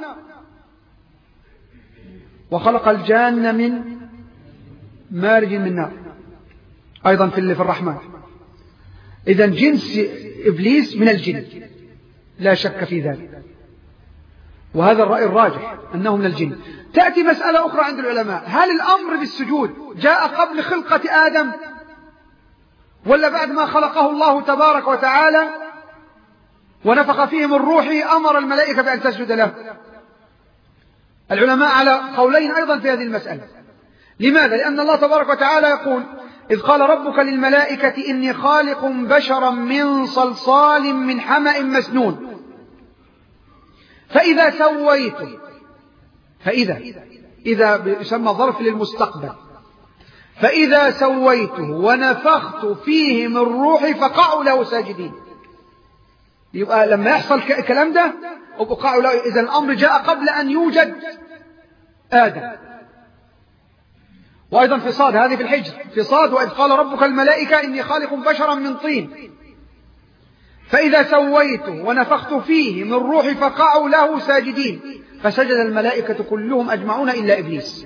وخلق الجان من مارج من نار أيضا في اللي في الرحمن. إذن جنس إبليس من الجن لا شك في ذلك، وهذا الرأي الراجح أنه من الجن. تأتي مسألة أخرى عند العلماء، هل الأمر بالسجود جاء قبل خلقة آدم ولا بعد ما خلقه الله تبارك وتعالى ونفخ فيه من روحه أمر الملائكة بأن تسجد له؟ العلماء على قولين أيضا في هذه المسألة. لماذا؟ لأن الله تبارك وتعالى يقول إذ قال ربك للملائكة إني خالق بشرا من صلصال من حمأ مسنون فإذا سويته، فإذا إذا يسمى ظرف للمستقبل، فإذا سويته ونفخت فيه من روحي فقعوا له ساجدين. يبقى لما يحصل الكلام ده وقعوا له، إذا الأمر جاء قبل أن يوجد آدم. وأيضا في صاد، هذه في الحجر، في صاد وإذ قال ربك الملائكة إني خالق بشرا من طين فإذا سويته ونفخت فيه من روحي فقعوا له ساجدين فسجد الملائكة كلهم أجمعون إلا إبليس.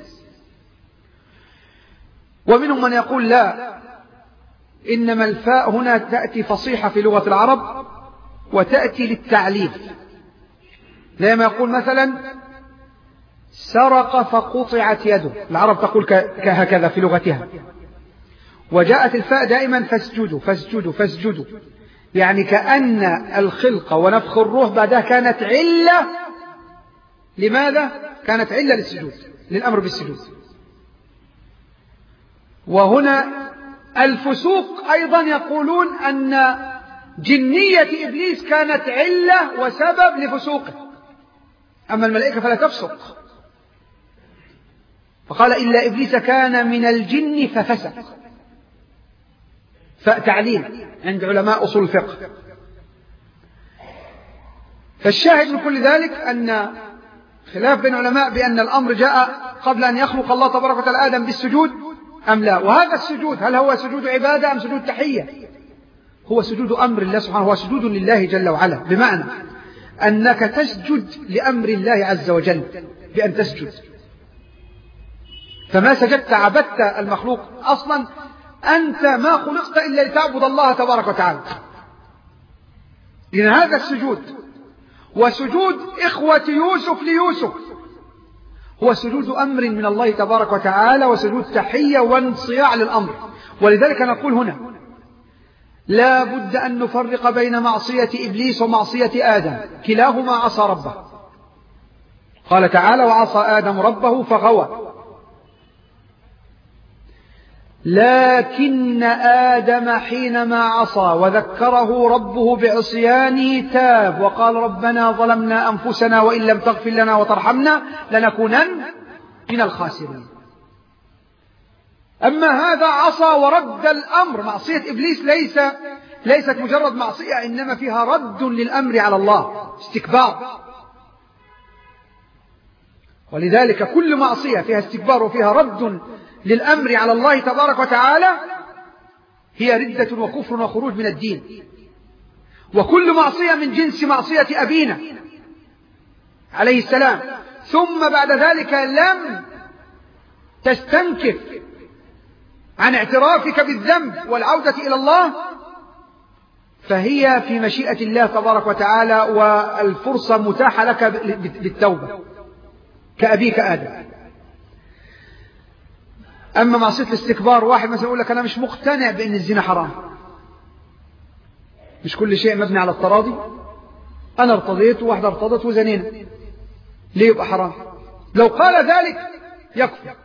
ومنهم من يقول لا، إنما الفاء هنا تأتي فصيحة في لغة العرب وتأتي للتعليل، زي ما يقول مثلا سرق فقطعت يده، العرب تقول كهكذا في لغتها. وجاءت الفاء دائما فاسجدوا فاسجدوا فاسجدوا، يعني كأن الخلق ونفخ الروح بعدها كانت علة. لماذا؟ كانت علة للسجود، للأمر بالسجود. وهنا الفسوق أيضا يقولون أن جنية إبليس كانت علة وسبب لفسوقه، أما الملائكة فلا تفسق. فقال إلا إبليس كان من الجن ففسق، فتعليل عند علماء أصول الفقه. فالشاهد من كل ذلك أن خلاف بين العلماء بأن الأمر جاء قبل أن يخلق الله تبارك وتعالى آدم بالسجود أم لا. وهذا السجود هل هو سجود عبادة أم سجود تحية؟ هو سجود أمر الله سبحانه، هو سجود لله جل وعلا، بمعنى أنك تسجد لأمر الله عز وجل بأن تسجد. فما سجدت عبدت المخلوق، أصلا أنت ما خلقت إلا لتعبد الله تبارك وتعالى. إذن هذا السجود وسجود إخوة يوسف ليوسف هو سجود أمر من الله تبارك وتعالى وسجود تحية وانصياع للأمر. ولذلك نقول هنا لا بد أن نفرق بين معصية إبليس ومعصية آدم، كلاهما عصى ربه. قال تعالى وعصى آدم ربه فغوى. لكن آدم حينما عصى وذكره ربه بعصيانه تاب وقال ربنا ظلمنا أنفسنا وإن لم تغفر لنا وترحمنا لنكونن من الخاسرين. أما هذا عصى ورد الأمر. معصية إبليس ليس ليست مجرد معصية، إنما فيها رد للأمر على الله، استكبار. ولذلك كل معصية فيها استكبار وفيها رد للأمر على الله تبارك وتعالى هي ردة وكفر وخروج من الدين. وكل معصية من جنس معصية أبينا عليه السلام ثم بعد ذلك لم تستنكف عن اعترافك بالذنب والعودة إلى الله فهي في مشيئة الله تبارك وتعالى، والفرصة متاحة لك بالتوبة كأبيك آدم. أما معصية الاستكبار، واحد مثلا يقول لك أنا مش مقتنع بأن الزنا حرام، مش كل شيء مبني على التراضي، أنا ارتضيت وواحدة ارتضت وزنينا، ليه يبقى حرام؟ لو قال ذلك يكفر،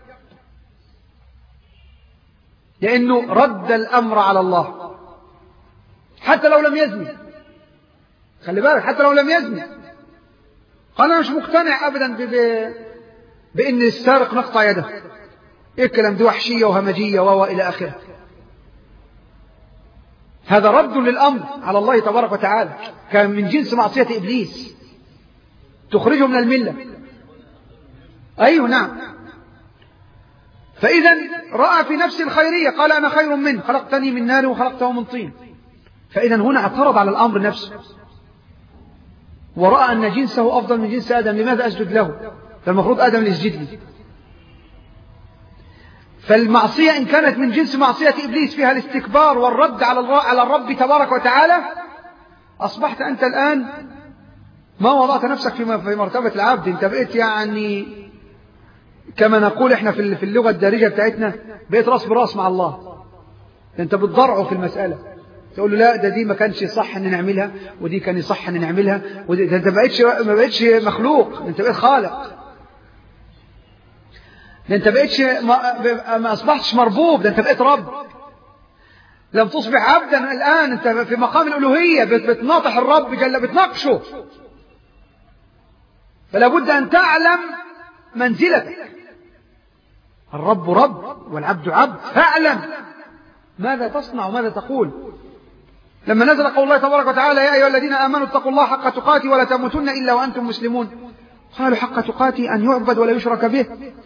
لأنه رد الأمر على الله حتى لو لم يزني. خلي بالك، حتى لو لم يزني قال أنا مش مقتنع أبدا بأن السارق نقطع يده، إيه الكلام ده؟ وحشية وهمجية وإلى آخره. هذا رد للأمر على الله تبارك وتعالى، كان من جنس معصية إبليس تخرجه من الملة. أيوه نعم. فإذا رأى في نفس الخيرية، قال أنا خير منه، خلقتني من نار وخلقته من طين. فإذا هنا اعترض على الأمر نفسه ورأى أن جنسه أفضل من جنس آدم، لماذا أسجد له؟ فالمفروض آدم اللي يسجد لي. فالمعصية إن كانت من جنس معصية إبليس فيها الاستكبار والرد على الرب تبارك وتعالى، أصبحت أنت الآن ما وضعت نفسك في مرتبة العبد، أنت بقيت يعني كما نقول إحنا في اللغة الدارجة بتاعتنا بقيت راس براس مع الله. أنت بتضرعه في المسألة، تقول له لا ده دي ما كانش صح أن نعملها ودي كان يصح أن نعملها، ودي أنت بقيتش ما بقيتش مخلوق، أنت بقيت خالق. ده أنت بقيتش ما, ما أصبحتش مربوب، ده أنت بقيت رب. لم تصبح عبدا الآن، أنت في مقام الألوهية، بتناطح الرب جل، بتناقشه. فلا بد أن تعلم منزلتك. الرب رب والعبد عبد، فاعلم ماذا تصنع وماذا تقول. لما نزل قول الله تبارك وتعالى يا أيها الذين آمنوا اتقوا الله حق تقاته ولا تموتن إلا وأنتم مسلمون، قالوا حق تقاته أن يعبد ولا يشرك به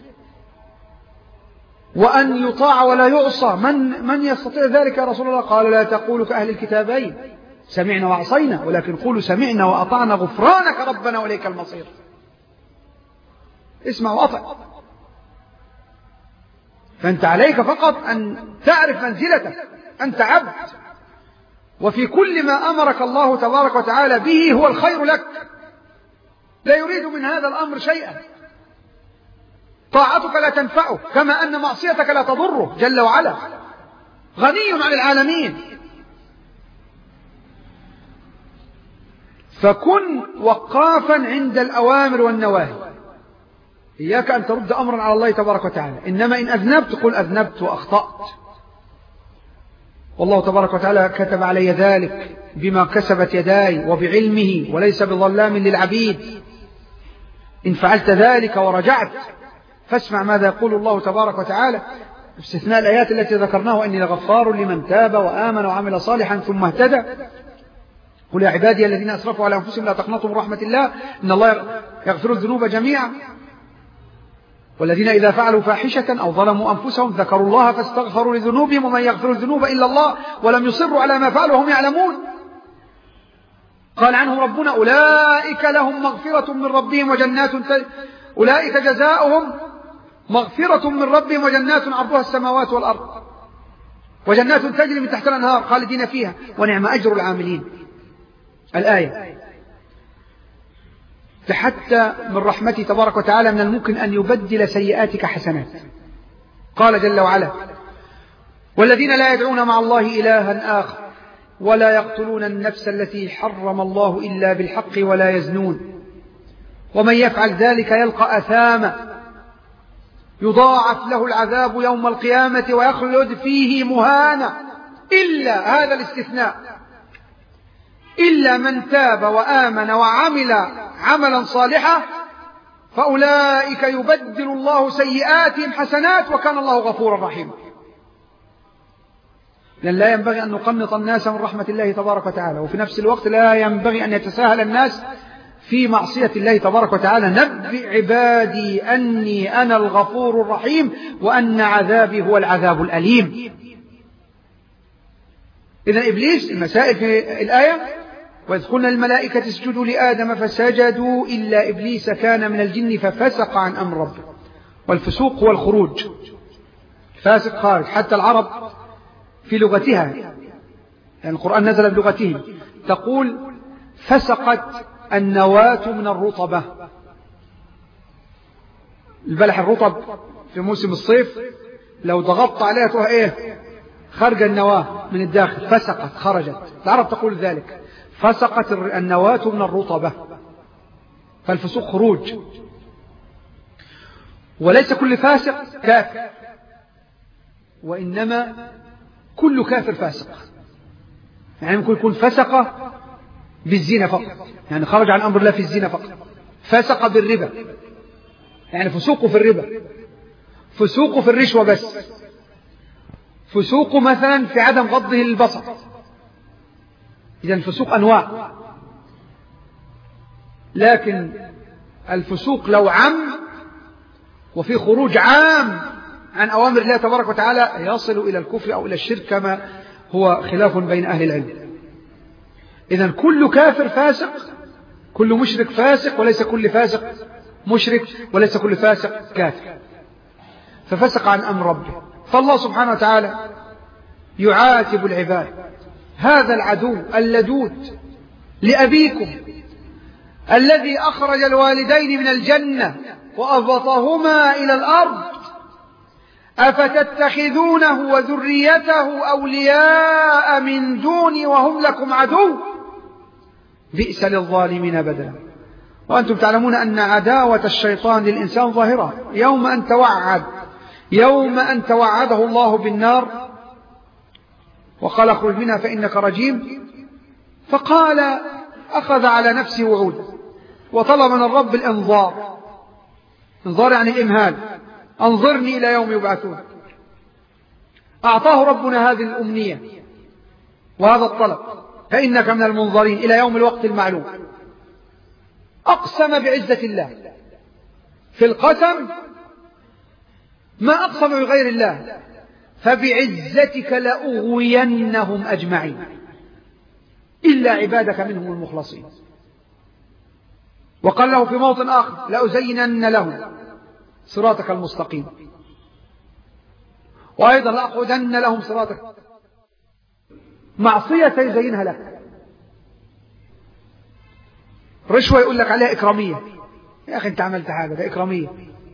وأن يطاع ولا يعصى، من, من يستطيع ذلك يا رسول الله؟ قال لا تقولوا كأهل الكتابين سمعنا وعصينا، ولكن قولوا سمعنا وأطعنا غفرانك ربنا وإليك المصير. اسمع وأطع. فأنت عليك فقط أن تعرف منزلتك، أنت عبد، وفي كل ما أمرك الله تبارك وتعالى به هو الخير لك، لا يريد من هذا الأمر شيئا. طاعتك لا تنفعه كما أن معصيتك لا تضره جل وعلا، غني عن العالمين. فكن وقافا عند الأوامر والنواهي، إياك أن ترد أمرا على الله تبارك وتعالى، إنما إن أذنبت قل أذنبت وأخطأت، والله تبارك وتعالى كتب علي ذلك بما كسبت يداي وبعلمه وليس بظلام للعبيد. إن فعلت ذلك ورجعت فاسمع ماذا يقول الله تبارك وتعالى باستثناء الآيات التي ذكرناه: إني لغفار لمن تاب وآمن وعمل صالحا ثم اهتدى. قل يا عبادي الذين أسرفوا على أنفسهم لا تقنطوا من رحمة الله إن الله يغفر الذنوب جميعا، والذين إذا فعلوا فاحشة أو ظلموا أنفسهم ذكروا الله فاستغفروا لذنوبهم ومن يغفر الذنوب إلا الله ولم يصروا على ما فعلوا وهم يعلمون. قال عنهم ربنا: أولئك لهم مغفرة من ربهم وجنات ت... أولئك جزاؤهم مغفرة من ربهم وجنات عرضها السماوات والأرض وجنات تجري من تحتها الأنهار خالدين فيها ونعم أجر العاملين. الآية. فحتى من رحمته تبارك وتعالى من الممكن أن يبدل سيئاتك حسنات. قال جل وعلا: والذين لا يدعون مع الله إلها آخر ولا يقتلون النفس التي حرم الله إلا بالحق ولا يزنون ومن يفعل ذلك يلقى أثاما يضاعف له العذاب يوم القيامة ويخلد فيه مهانا إلا هذا الاستثناء إلا من تاب وآمن وعمل عملا صالحا فأولئك يبدل الله سيئاتهم حسنات وكان الله غفورا رحيما. لأن لا ينبغي أن نقنط الناس من رحمة الله تبارك وتعالى، وفي نفس الوقت لا ينبغي أن يتساهل الناس في معصية الله تبارك وتعالى. نبئ عبادي أني أنا الغفور الرحيم وأن عذابي هو العذاب الأليم. إذن إبليس المسائل في الآية: وإذ قلنا الملائكة اسجدوا لآدم فسجدوا إلا إبليس كان من الجن ففسق عن أمر ربه. والفسوق هو الخروج، فاسق خارج. حتى العرب في لغتها، يعني القرآن نزل بلغتهم، تقول فسقت النواة من الرطبة. البلح الرطب في موسم الصيف لو ضغطت عليها تروح ايه؟ خرج النواة من الداخل، فسقت، خرجت. العرب تقول ذلك: فسقت النواة من الرطبة. فالفسوق خروج. وليس كل فاسق كافر، وإنما كل كافر فاسق. يعني ممكن يكون فسق بالزنا فقط، يعني خرج عن أمر الله في الزنا فقط. فسق بالربا، يعني فسوقه في الربا، فسوقه في الرشوة بس، فسوقه مثلا في عدم غضه للبصر. إذن الفسوق أنواع، لكن الفسوق لو عم وفي خروج عام عن أوامر الله تبارك وتعالى يصل إلى الكفر أو إلى الشرك كما هو خلاف بين أهل العلم. إذن كل كافر فاسق، كل مشرك فاسق، وليس كل فاسق مشرك، وليس كل فاسق كافر. ففسق عن أمر ربه. فالله سبحانه وتعالى يعاتب العباد: هذا العدو اللدود لأبيكم الذي أخرج الوالدين من الجنة وأهبطهما إلى الأرض أفتتخذونه وذريته أولياء من دوني وهم لكم عدو بئس للظالمين بدلا. وأنتم تعلمون أن عداوة الشيطان للإنسان ظاهرة. يوم أن توعد يوم أن توعده الله بالنار وقال: اخرج منها فإنك رجيم، فقال أخذ على نفسه وعودا وطلب من الرب الإنظار. إنظار يعني الإمهال. أنظرني إلى يوم يبعثون. أعطاه ربنا هذه الأمنية وهذا الطلب، فإنك من المنظرين إلى يوم الوقت المعلوم. أقسم بعزة الله، في القسم ما أقسم بغير الله، فبعزتك لأغوينهم أجمعين إلا عبادك منهم المخلصين. وقال له في موطن آخر لأزينن لهم صراطك المستقيم، وأيضا لأقعدن لهم صراطك. معصية يزينها لك، رشوة يقول لك عليها إكرامية، يا أخي أنت عملت حاجة، ده إكرامية.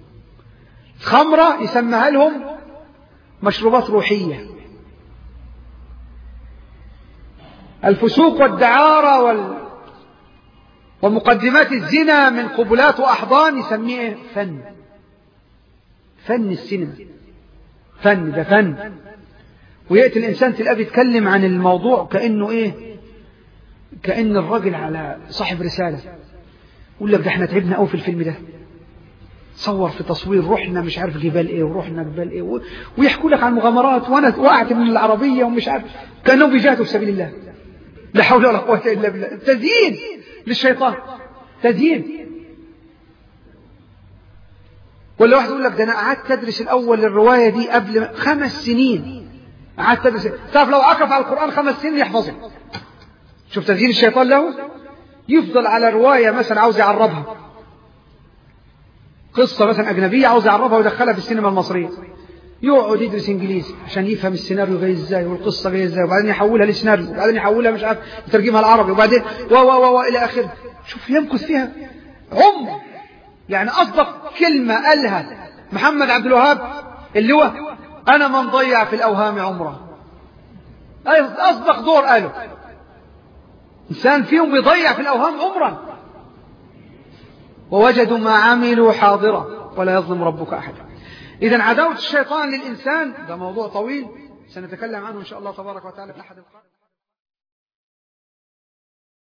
خمرة يسمها لهم مشروبات روحية. الفسوق والدعارة وال... ومقدمات الزنا من قبلات وأحضان يسميه فن، فن السينما، فن ده فن. ويأتي الإنسان تلقاه بيتكلم عن الموضوع كأنه إيه، كأن الرجل على صاحب رسالة، يقول لك ده احنا تعبنا قوي في الفيلم ده، صور في تصوير، رحنا مش عارف جبال ايه ورحنا جبال ايه و... ويحكوا لك عن مغامرات، وانا وقعت من العربية ومش عارف، كانوا بيجاهدوا في سبيل الله، لا حول ولا قوة الا بالله. تزيين للشيطان، تزيين. ولا واحد يقول لك ده انا قعدت ادرس الاول الرواية دي قبل خمس سنين، قعدت ادرس. تعرف لو عكف على القرآن خمس سنين يحفظه. شوف تزيين الشيطان له، يفضل على رواية مثلا عاوز يعربها، قصة مثلا أجنبية عاوز يعربها ويدخلها في السينما المصرية، يقعد يدرس إنجليزي عشان يفهم السيناريو جاي إزاي والقصة جاي إزاي، وبعدين يحولها لسيناريو، وبعدين يحولها مش عارف يترجمها العربي، وبعدين و و و إلى آخره. شوف يمكث فيها عمر. يعني أصدق كلمة قالها محمد عبد الوهاب اللي هو أنا من ضيع في الأوهام عمره. أصدق دور قاله إنسان فيهم يضيع في الأوهام عمرا. ووجدوا ما عملوا حاضرا ولا يظلم ربك أحدا. إذن عداوة الشيطان للإنسان ده موضوع طويل سنتكلم عنه إن شاء الله تبارك وتعالى في الأحد القادم.